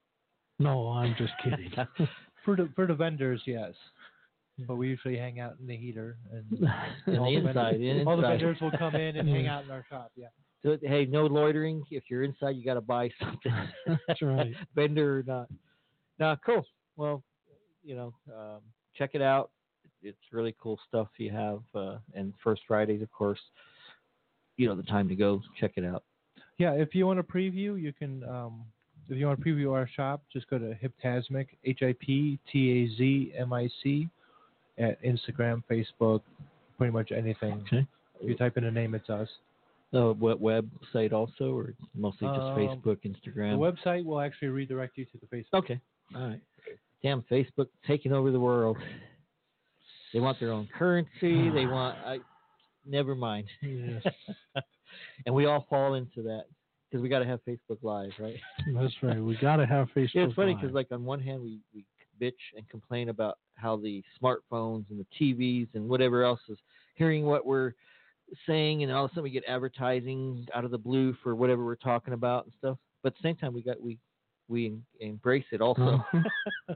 No, I'm just kidding. For the for the vendors, yes. But we usually hang out in the heater, and In all the the inside, vendors, the all the inside. vendors will come in and hang out in our shop. Yeah. So hey, no loitering. If you're inside, you got to buy something. That's right. Vendor or not. Nah, cool. Well, you know, um, check it out. It's really cool stuff you have. Uh, and First Fridays, of course. You know the time to go. Check it out. Yeah, if you want to preview, you can. Um, if you want to preview our shop, just go to Hiptasmic, H I P T A Z M I C, at Instagram, Facebook, pretty much anything. Okay. If you type in a name, it's us. Uh, what website also, or mostly just Um, Facebook, Instagram? The website will actually redirect you to the Facebook. Okay. All right. Damn, Facebook taking over the world. They want their own currency. They want. I. Never mind. Yes. And we all fall into that because we got to have Facebook Live, right? That's right. We got to have Facebook. Yeah, it's funny Live. because, like, on one hand, we, we bitch and complain about how the smartphones and the T Vs and whatever else is hearing what we're saying, and all of a sudden we get advertising out of the blue for whatever we're talking about and stuff. But at the same time, we got we we en- embrace it also. Uh-huh.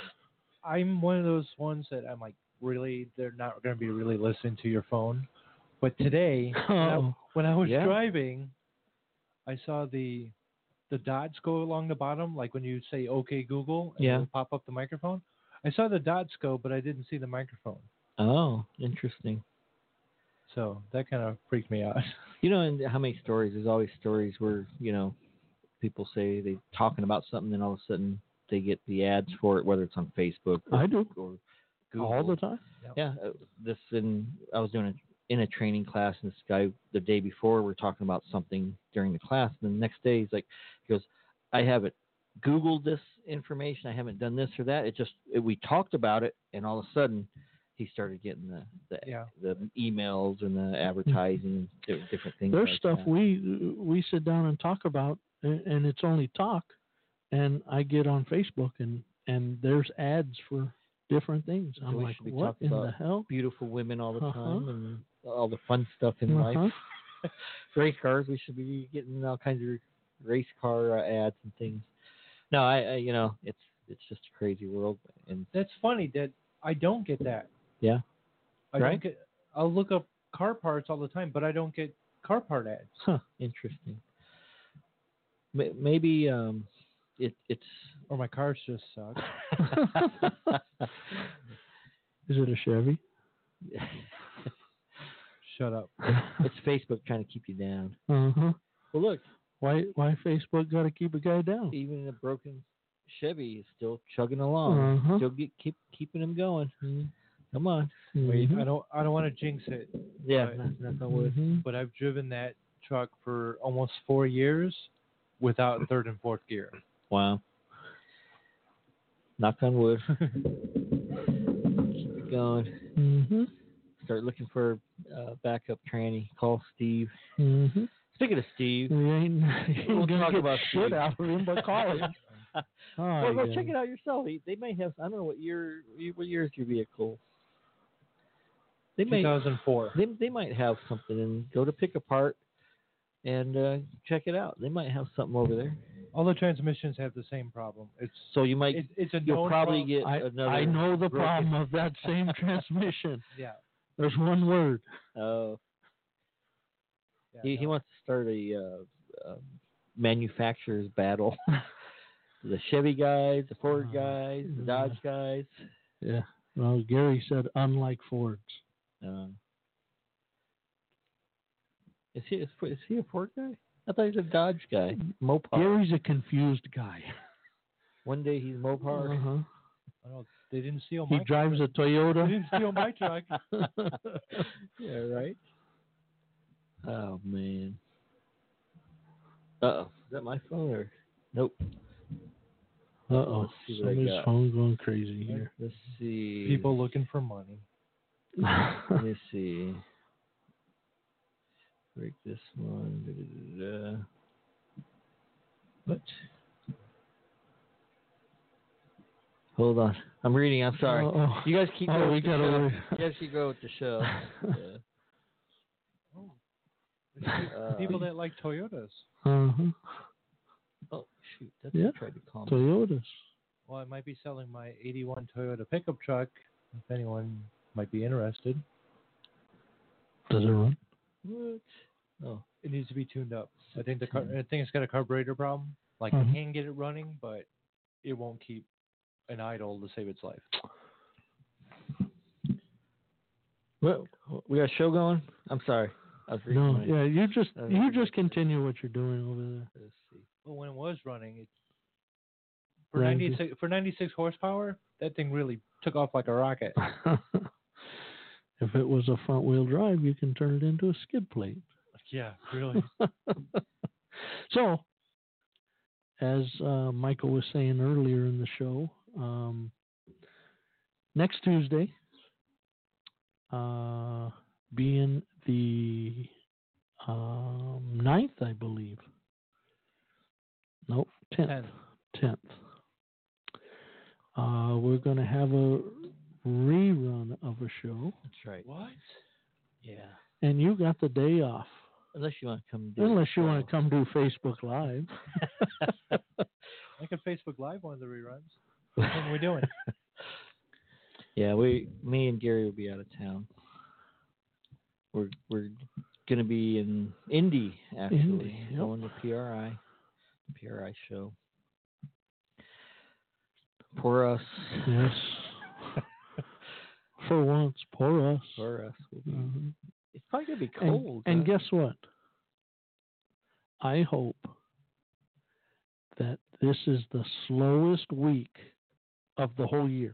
I'm one of those ones that I'm like, really, they're not going to be really listening to your phone. But today, when, I, Oh. when I was Yeah. driving, I saw the the dots go along the bottom, like when you say "Okay, Google," and Yeah. it'll pop up the microphone. I saw the dots go, but I didn't see the microphone. Oh, interesting. So that kind of freaked me out. You know, and how many stories? There's always stories where, you know, people say they're talking about something, and all of a sudden they get the ads for it, whether it's on Facebook or, I do. or Google. All the time. Yeah, uh, this in I was doing a in a training class, and this guy the day before we're talking about something during the class, and the next day he's like, he goes, I haven't Googled this information, I haven't done this or that. It just it, we talked about it, and all of a sudden he started getting the the, Yeah. the emails and the advertising, and different things. There's like stuff that. we we sit down and talk about, and, and it's only talk, and I get on Facebook and and there's ads for different things. I'm we like, should be what talking in about the hell? beautiful women all the Uh-huh. time and all the fun stuff in Uh-huh. life. Race cars, we should be getting all kinds of race car uh, ads and things. No, I, I, you know, it's it's just a crazy world, and That's funny that I don't get that. yeah, I Right. don't get. I'll look up car parts all the time, but I don't get car part ads. huh, interesting. May- Maybe um, it it's. Or my cars just suck. Is it a Chevy? Shut up. It's Facebook trying to keep you down. Uh-huh. Well, look, Why why Facebook got to keep a guy down? even a broken Chevy is still chugging along, Uh-huh. still get, keep keeping them going. Come on, Wait, Mhm. I don't. I don't want to jinx it, yeah, Right. knock, knock on wood. Mhm. but I've driven that truck for almost four years without third and fourth gear. Wow. Knock on wood. Keep it going. Mhm. Start looking for uh, backup tranny. Call Steve. Mhm. Speaking of Steve, We ain't, ain't We'll gonna talk get about shit Steve. out of him, but call him. well, go check it out yourself. They, they may have. I don't know what year. What year is your vehicle? They may. two thousand four. They they might have something, and go to pick apart and uh, check it out. They might have something over there. All the transmissions have the same problem. It's So you might. it, it's a you'll known probably problem. get I, another. I know the broken- problem of that same transmission. Yeah. There's one word. Oh. yeah He, he no. wants to start a uh, uh, manufacturer's battle. The Chevy guys, the Ford Uh, guys, the yeah. Dodge guys. Yeah. Well, Gary said unlike Fords. Uh, is he is, is he a Ford guy? I thought he was a Dodge guy. Mopar. Gary's a confused guy. One day he's Mopar. Uh-huh. I don't know, they didn't steal He my. drives a They Toyota. didn't steal my truck. Yeah, right. Oh man. Uh oh. Is that my phone or nope? Uh-oh. Let's see what I Somebody's got. phone going crazy here. Let's see. People looking for money. Let me see. Break this one. Da, da, da, da. What? Hold on. I'm reading. I'm sorry. Uh-oh. You guys keep Oh, going. we with the gotta show. wait. You guys keep going with the show. Yeah. Uh, People that like Toyotas. Uh-huh. Oh shoot! That's Yeah. what I tried to call me. Toyotas. Well, I might be selling my eighty-one Toyota pickup truck. If anyone might be interested. Does it run? What? Oh, It needs to be tuned up. I think the car- I think it's got a carburetor problem. Like Mhm. I can get it running, but it won't keep an idle to save its life. well, we got a show going. I'm sorry. I was reading No, my- yeah, you just I was you reading just my- continue what you're doing over Let's see. But when it was running, it for Ran ninety-six for ninety-six horsepower, that thing really took off like a rocket. there. If it was a front wheel drive, you can turn it into a skid plate. Yeah, really. So, as uh, Michael was saying earlier in the show, um, next Tuesday, uh, being the um, ninth, I believe. Nope, tenth. Tenth. Tenth. Uh, we're going to have a rerun of a show, That's right. What? Yeah. and you got the day off. Unless you want to come do Unless you the want to come do Facebook Live. I could Facebook Live one of the reruns. What are we doing? Yeah, we, me and Gary will be out of town. We're we're gonna be in Indy actually, Indy, yep. going to P R I, P R I show. Poor us. Yes. For once, poor us. Poor us. We'll be, Mhm. It's probably gonna be And, cold. and huh? guess what? I hope that this is the slowest week of the whole year.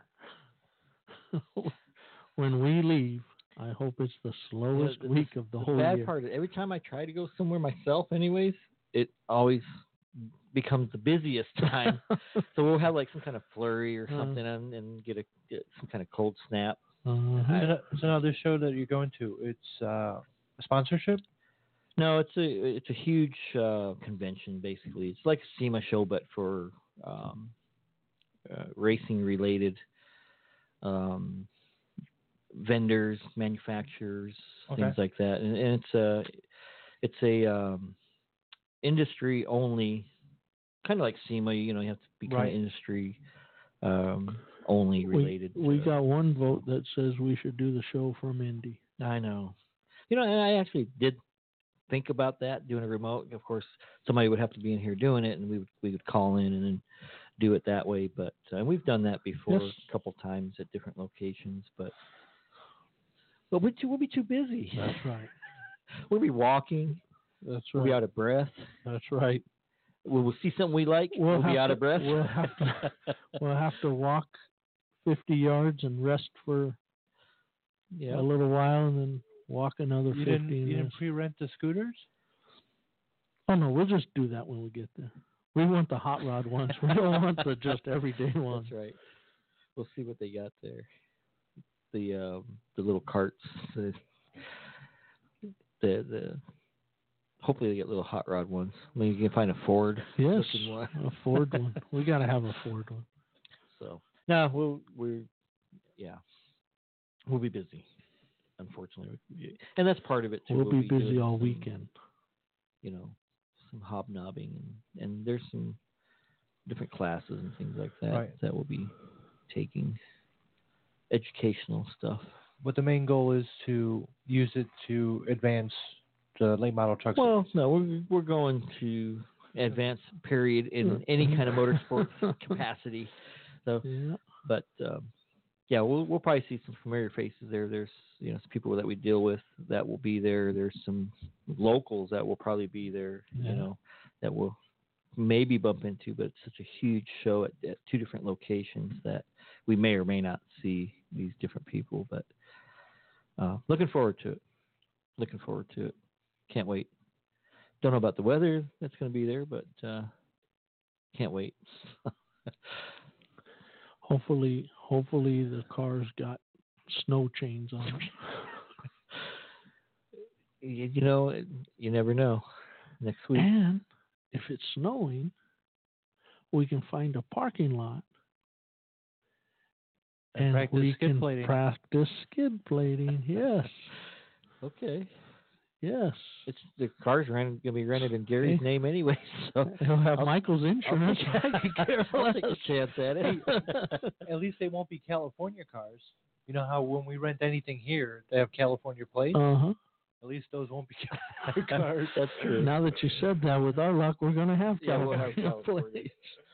When we leave, I hope it's the slowest the- week of the, the whole bad year. part is every time I try to go somewhere myself, anyways, it always becomes the busiest time. So we'll have like some kind of flurry or Uh. something and, and get a get some kind of cold snap. Uh-huh. So, so now this show that you're going to, it's uh, a sponsorship? No, it's a it's a huge uh, convention basically. It's like a SEMA show, but for um, uh, racing related um, vendors, manufacturers, Okay. things like that. And, and it's a it's a um, industry only, kind of like SEMA. You know, you have to be kind Right. of industry um, only We, related. we uh, got one vote that says we should do the show from Indy. I know. You know, and I actually did think about that, doing a remote. Of course, somebody would have to be in here doing it, and we would we would call in and then do it that way. But uh, we've done that before Yes. a couple times at different locations. But but we're too, we'll be too busy. That's right. We'll be walking. That's We'll right. be out of breath. That's right. We'll, we'll see something we like. We'll We'll, be have out to- of breath. we'll have to- We'll have to walk fifty yards and rest for yeah. a little while, and then walk another You fifty. didn't, and you then- didn't pre-rent the scooters? Oh no, we'll just do that when we get there. We want the hot rod ones. We don't want the just everyday ones. That's right. We'll see what they got there. The um, the little carts. The, the the. Hopefully they get little hot rod ones. I mean, you can find a Ford. Yes, looking one. a Ford one. We got to have a Ford one. So no, we'll we're yeah, we'll be busy. Unfortunately, and that's part of it too. We'll be busy doing all some, weekend. You know, some hobnobbing and, and there's some different classes and things like that Right. that we'll be taking. Educational stuff. But the main goal is to use it to advance the late model trucks. Well, no, we're we're going to advance period in any kind of motorsports capacity. So, Yeah. but um, yeah, we'll we'll probably see some familiar faces there. There's you know some people that we deal with that will be there. There's some locals that will probably be there. Yeah. You know, that we'll maybe bump into. But it's such a huge show at, at two different locations that we may or may not see these different people. But uh, looking forward to it. Looking forward to it. Can't wait. Don't know about the weather that's going to be there, but uh, can't wait. Hopefully, hopefully the car's got snow chains on them. you, you know, you never know. Next week. And if it's snowing, we can find a parking lot And and practice we skid can plating. practice skid plating. Yes, Okay. yes. It's the car's going to be rented in Gary's Hey. name anyway, so He'll have I'll- Michael's I'll insurance. take, I'll take a chance at it. At least they won't be California cars. You know how when we rent anything here, they have California plates? Uh huh. At least those won't be California cars. That's true. Now that you said that, with our luck, we're going to have Yeah, we'll California, have California. plates.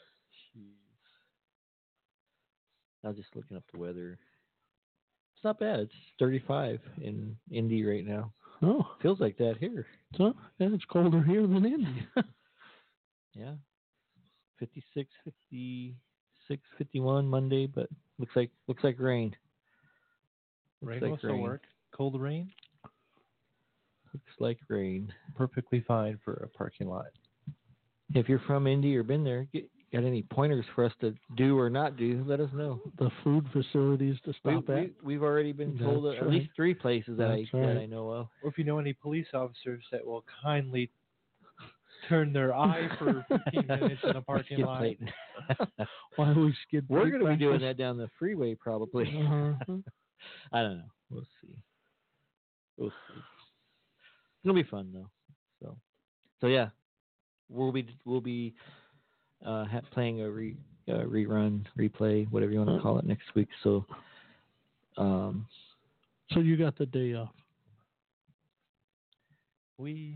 I was just looking up the weather. It's not bad. It's thirty-five in Indy right now. Oh, Feels like that here. so yeah, it's colder here than Indy. Yeah. fifty-six, fifty-six, fifty-one Monday, but looks like looks like rain. Looks Rain like will still rain. work. Cold rain, Looks like rain. perfectly fine for a parking lot. If you're from Indy or been there, get, got any pointers for us to do or not do, let us know. The food facilities to We, stop at. we, we've already been told That's at right. least three places that I That's that right. I know of. Or if you know any police officers that will kindly turn their eye for fifteen minutes in the parking Skid lot. plate. Why we skid We're plate going to be doing practice. that down the freeway probably. Uh-huh. I don't know. We'll see. We'll see. It'll be fun though. So, so yeah, we'll be we'll be uh, ha- playing a re, uh, rerun, replay, whatever you want to call it, next week. So, um, So you got the day off. We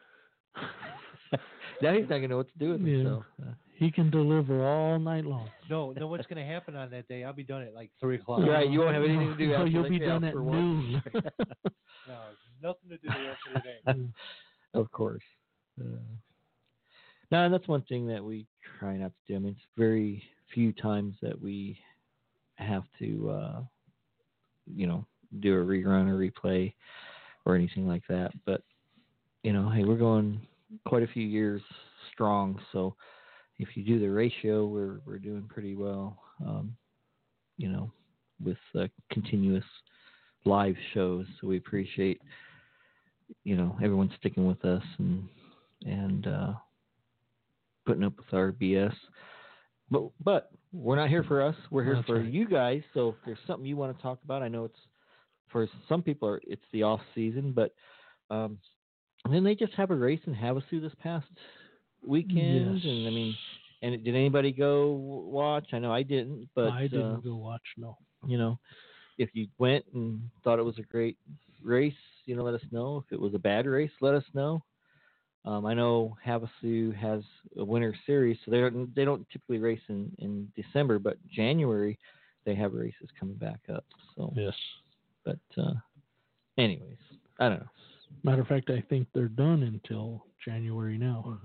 now he's not gonna know what to do with Yeah. himself. Uh, He can deliver all night long. no, no. What's going to happen on that day? I'll be done at like three o'clock. Right, you won't have anything to do So after you'll the be chaos done at for once. noon. No, nothing to do the rest of the day. Of course. Uh, no, and that's one thing that we try not to do. I mean, it's very few times that we have to, uh, you know, do a rerun or replay or anything like that. But, you know, hey, we're going quite a few years strong. So if you do the ratio, we're we're doing pretty well, um, you know, with uh, continuous live shows. So we appreciate, you know, everyone sticking with us and and uh, putting up with our B S. But but we're not here for us. We're here That's for right. you guys. So if there's something you want to talk about, I know it's for some people are it's the off season, but um, and then they just have a race in Havasu this past weekend, Yes. and I mean, and did anybody go watch? I know I didn't, but I didn't uh, go watch, no. you know, if you went and thought it was a great race, you know, let us know. If it was a bad race, let us know. Um, I know Havasu has a winter series, so they don't they don't typically race in, in December, but January they have races coming back up. So, Yes. but uh, anyways, I don't know. Matter of fact, I think they're done until January now.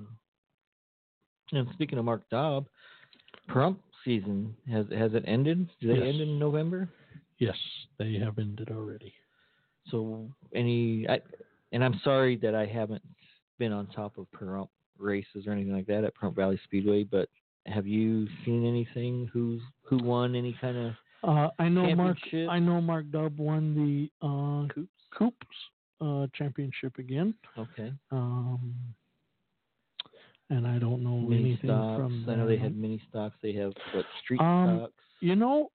And speaking of Mark Daub, Pahrump season has has it ended? Did they Yes. end in November? Yes, they have ended already. So any, I, and I'm sorry that I haven't been on top of Pahrump races or anything like that at Pahrump Valley Speedway, but have you seen anything? Who's who won any kind of Uh, I know Mark. championship? I know Mark Dubb won the uh, Coops? Coops uh, championship again. Okay. Um, and I don't know Mini anything stocks. from. I know they them. had mini stocks. They have what street Um, stocks. You know,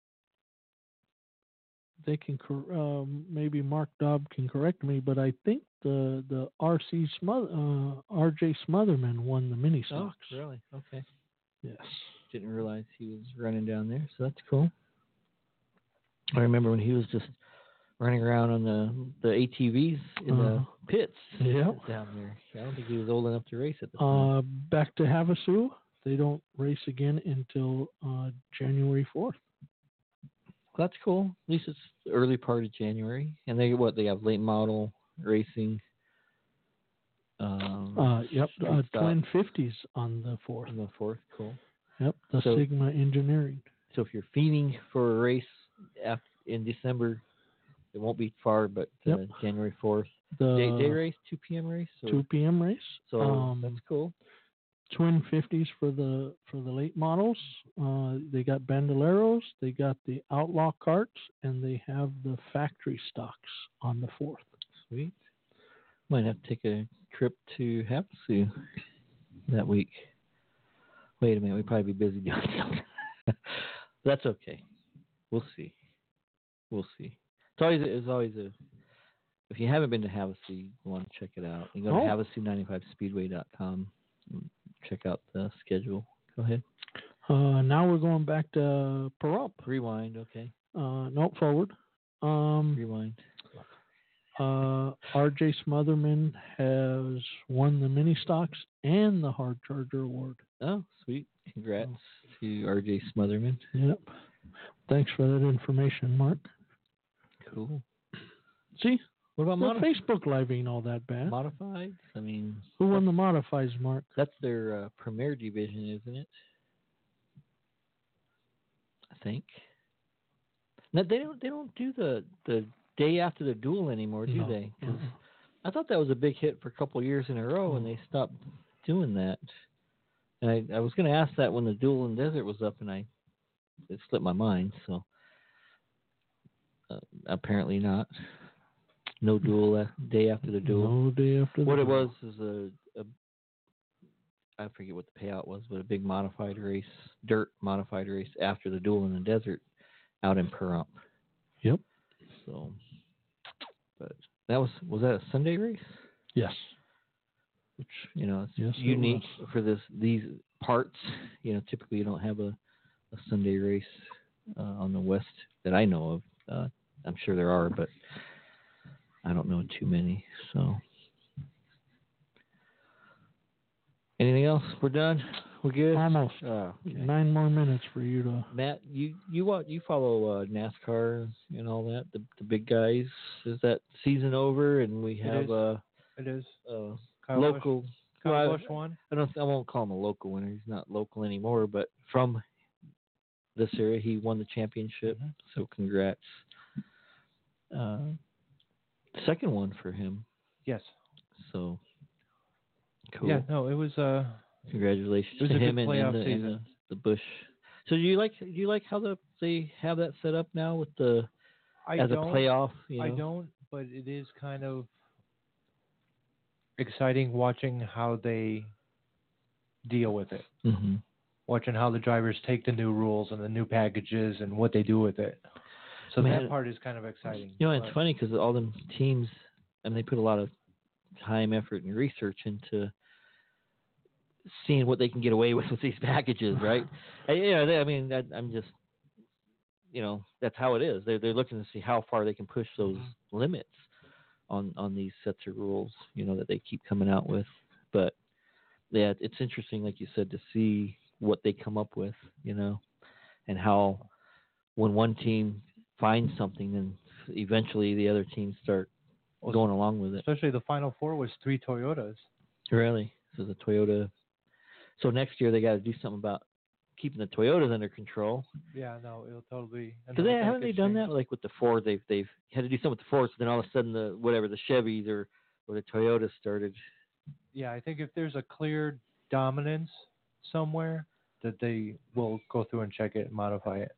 they can cor- um, maybe Mark Dobb can correct me, but I think the the R C Smother uh, R J Smotherman won the mini Oh, stocks. really? Okay. Yes. Didn't realize he was running down there, so that's cool. I remember when he was just running around on the the A T Vs in Uh-huh. the pits Yep. down there. I don't think he was old enough to race at the time. Uh, back to Havasu, they don't race again until uh, January fourth. That's cool. At least it's the early part of January, and they what they have late model racing. Um, Uh, yep, street uh, stock twin fifties on the fourth. on the fourth. Cool. Yep, the So- Sigma Engineering. So if you're fiending for a race af in December, it won't be far, but uh, Yep. January fourth. The Day, day race, two p.m. race. Or, two p.m. race. So um, that's cool. twin fifties for the for the late models. Uh, they got Bandoleros, they got the Outlaw carts, and they have the factory stocks on the fourth. Sweet. Might have to take a trip to Havasu that week. Wait a minute, we'd probably be busy doing something. That's okay. We'll see. We'll see. It's always it's always a. If you haven't been to Havasu, you want to check it out. You go to Oh. havasu ninety-five speedway dot com. And check out the schedule. Go ahead. Uh, now we're going back to Pahrump. Rewind. Okay. Uh, no, forward. Um, Rewind. uh, R J Smotherman has won the mini stocks and the hard charger award. Oh, sweet. Congrats to R J Smotherman. Yep. Thanks for that information, Mark. Cool. See, What about the modif- Facebook Live ain't all that bad. modified? I mean, Who won the modifies, Mark? that's their uh, premier division, isn't it? I think. No, they don't. They don't do the the day after the duel anymore, do No. they? 'Cause Mm-mm. I thought that was a big hit for a couple of years in a row, and they stopped doing that. And I, I was going to ask that when the duel in Desert was up, and I it slipped my mind. So uh, apparently not. No duel uh, day after the duel. No day after the What it duel. was is a, a I forget what the payout was, but a big modified race, dirt modified race after the duel in the desert, out in Pahrump. Yep. So, but that was was that a Sunday race? Yes. Which you know it's Yes, it unique for this these parts. You know, typically you don't have a, a Sunday race uh, on the west that I know of. Uh, I'm sure there are, but I don't know too many. So, anything else? We're done. We're good. Almost. Oh, okay. Nine more minutes for you to. Matt, you you what you follow uh, NASCAR and all that, the the big guys. Is that season over and we It have is. a It is. uh, Kyle local? Busch, Kyle well, Busch won. I don't. I won't call him a local winner. He's not local anymore, but from this area, he won the championship. Mhm. So congrats. Uh, second one for him. Yes. So cool. Yeah. No, it was. Uh, Congratulations It was to a good him and, playoff and, the, and season. the, the Bush. So do you like do you like how the they have that set up now with the I as don't. a playoff? You know? I don't, but it is kind of exciting watching how they deal with it. Mm-hmm. Watching how the drivers take the new rules and the new packages and what they do with it. So Man, that part is kind of exciting. You know, it's but- funny because all them teams, I mean, they put a lot of time, effort, and research into seeing what they can get away with with these packages, right? And, you know, they, I mean, I, I'm just, you know, that's how it is. They're they're looking to see how far they can push those limits on on these sets of rules, you know, that they keep coming out with. But yeah, it's interesting, like you said, to see what they come up with, you know, and how when one team finds something, then eventually the other teams start Well, going along with it. Especially the Final Four was three Toyotas. Really? So the Toyota. So next year they got to do something about keeping the Toyotas under control. Yeah, no, it'll totally. Because they haven't they done that like with the Ford? They've they've had to do something with the Fords. Then all of a sudden the whatever the Chevys or or the Toyotas started. Yeah, I think if there's a clear dominance somewhere, that they will go through and check it and modify it.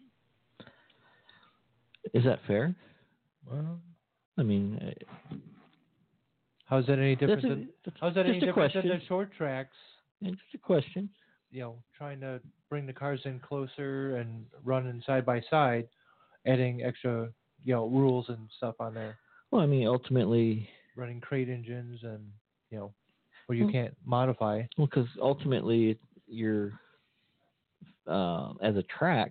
Is that fair? Well, I mean, uh, how's that any different that's a, than? that's How's that just any a different question. than the short tracks? It's just a question. You know, trying to bring the cars in closer and running side by side, adding extra, you know, rules and stuff on there. Well, I mean, ultimately, Running crate engines and, you know, where you Well- can't modify. well, because ultimately you're uh, as a track,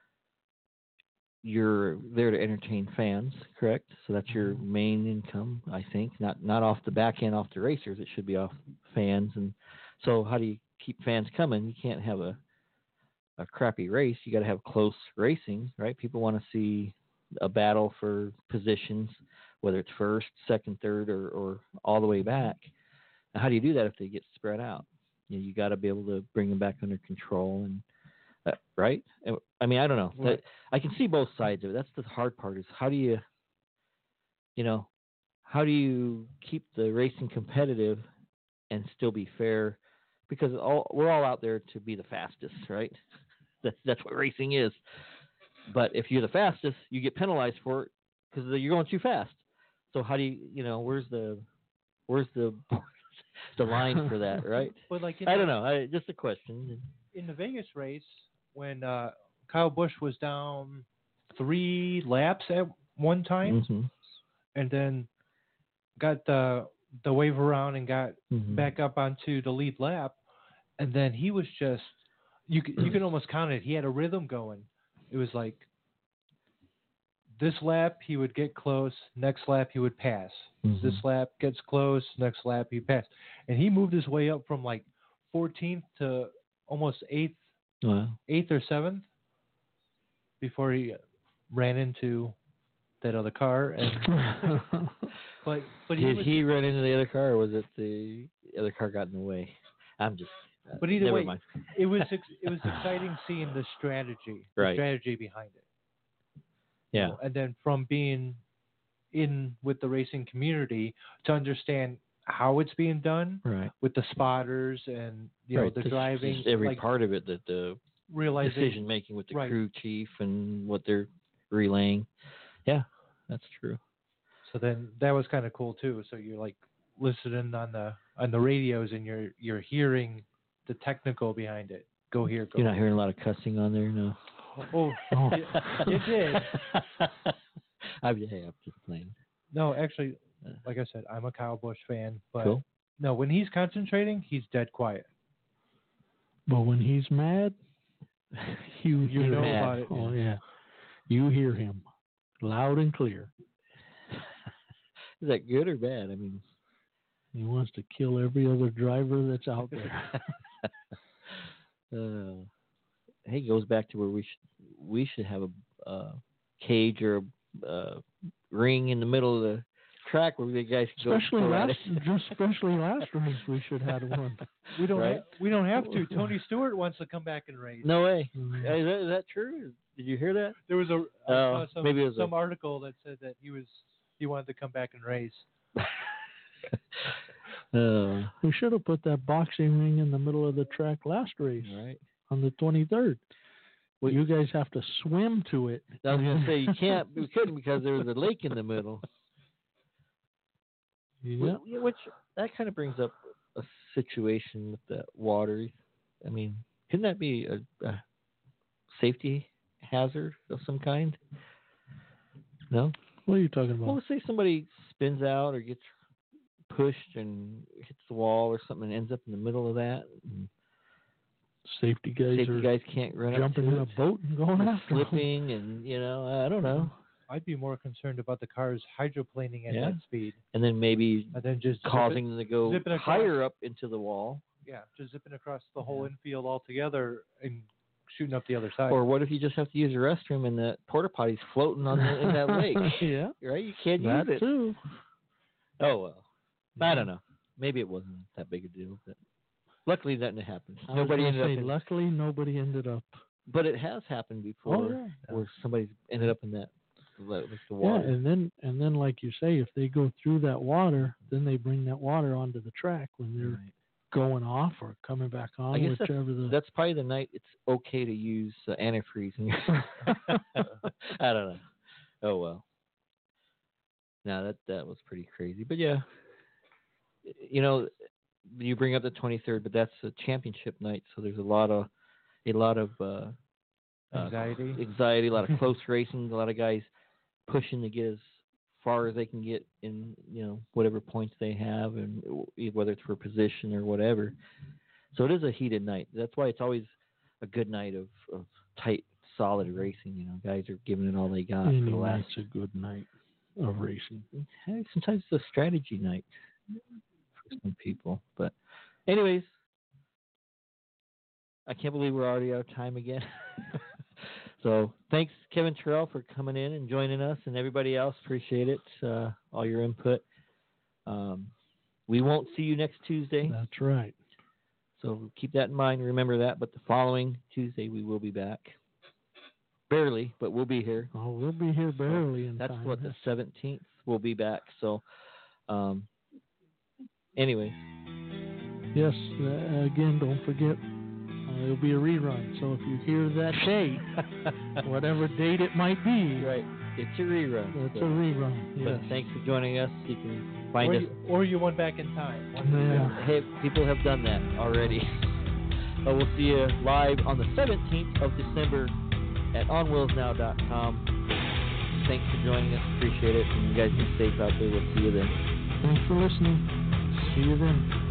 you're there to entertain fans, correct? So that's your main income, I think. Not not off the back end, off the racers. It should be off fans. And so, how do you keep fans coming? You can't have a a crappy race. You got to have close racing, right? People want to see a battle for positions, whether it's first, second, third, or or all the way back. Now, how do you do that if they get spread out? You know, you got to be able to bring them back under control and. Uh, right? I mean, I don't know. Right. That, I can see both sides of it. That's the hard part is how do you, you know, how do you keep the racing competitive and still be fair? Because all, we're all out there to be the fastest, right? That's, that's what racing is. But if you're the fastest, you get penalized for it because you're going too fast. So how do you, you know, where's the, where's the, the line for that, right? But like in I the, don't know. I, just a question. in the Vegas race, when uh, Kyle Busch was down three laps at one time, Mm-hmm. and then got the the wave around and got Mm-hmm. back up onto the lead lap, and then he was just you c- you can almost count it. He had a rhythm going. It was like this lap he would get close, next lap he would pass. Mhm. This lap gets close, next lap he passed. And he moved his way up from like fourteenth to almost eighth, Wow. eighth or seventh before he ran into that other car. And but but he Did was, he run into the other car, or was it the other car got in the way? I'm just. Uh, But either never way, mind. it was ex- it was exciting seeing the strategy, the Right. strategy behind it. You Yeah. know, and then from being in with the racing community to understand how it's being done Right. with the spotters and you know right. the Just- driving, just every like part of it, that the realizing decision making with the right. crew chief and what they're relaying. Yeah, that's true. So then that was kind of cool too. So you're like listening on the on the radios and you're you're hearing the technical behind it. Go here, go. You're not here. hearing a lot of cussing on there, no. Oh, Oh. you, you did. I'm, hey, I'm just playing. No, actually, like I said, I'm a Kyle Busch fan, but Cool. no, when he's concentrating, he's dead quiet. But when he's mad, you You hear know him. about it. Oh yeah, you hear him loud and clear. Is that good or bad? I mean, He wants to kill every other driver that's out there. uh, hey, it goes back to where we should we should have a uh, cage or a uh, ring in the middle of the track where the guys can Especially go. last, It. just especially last race, we should have had one. We don't Right. ha- we don't have to. Tony Stewart wants to come back and race. No way. Mm. Is that, is that true? Did you hear that? There was a I Oh, saw some, maybe it was a- some article that said that he was he wanted to come back and race. Uh, We should have put that boxing ring in the middle of the track last race right. on the twenty-third. We- you guys have to swim to it. I was gonna say you can't. We couldn't because there was a lake in the middle. Yeah. Wh- yeah, Which that kind of brings up a situation with the water. I mean, couldn't that be a, a safety hazard of some kind? No. What are you talking about? Well, let's say somebody spins out or gets pushed and hits the wall or something and ends up in the middle of that. And Safety guys safety are guys can't run up jumping to in a it. boat and going and after 'em. slipping, and you know, I don't know. I'd be more concerned about the cars hydroplaning at Yeah. that speed, And then maybe and then just zip causing it- them to go zip it across. higher up into the wall. yeah, just zipping across the whole infield altogether and shooting up the other side. Or what if you just have to use the restroom and the porta potty's floating on the, in that lake? Yeah, Right? You can't that use it. too. Oh well. I don't know. Maybe it wasn't that big a deal, but luckily that didn't happen. I was Nobody gonna ended say, up. In, luckily, nobody ended up. but it has happened before, Oh, yeah. where somebody's ended up in that with the Yeah, water. and then and then like you say, if they go through that water, then they bring that water onto the track when they're Right. going off or coming back on, I guess that's, whichever the. that's probably the night it's okay to use uh, antifreeze. In your I don't know. Oh well. No, that that was pretty crazy, but yeah, you know, you bring up the twenty-third, but that's a championship night, so there's a lot of a lot of uh, Anxiety. uh, anxiety, a lot of close racing, a lot of guys pushing to get as far as they can get in, you know, whatever points they have, and whether it's for position or whatever. So it is a heated night. That's why it's always a good night of, of tight, solid racing. You know, guys are giving it all they got Any for the last. night's a good night of racing. Hey, sometimes it's a strategy night for some people. But, anyways, I can't believe we're already out of time again. So thanks, Kevin Terrell, for coming in and joining us, and everybody else. Appreciate it, uh, all your input. Um, we won't see you next Tuesday, That's right. so keep that in mind. Remember that. But the following Tuesday, we will be back. Barely, but we'll be here. Oh, we'll be here barely in That's time. what, the seventeenth. We'll be back. So, um, anyway, Yes. Uh, again, don't forget. Uh, it'll be a rerun. So if you hear that date, whatever date it might be, right, it's a rerun. it's a so- rerun. But Yes. thanks for joining us. You can find or, us. you, or you went back in time. One of the Yeah. Hey, people have done that already. But we'll see you live on the seventeenth of December at on wheels now dot com. Thanks for joining us. Appreciate it. And you guys be safe out there. We'll see you then. Thanks for listening. See you then.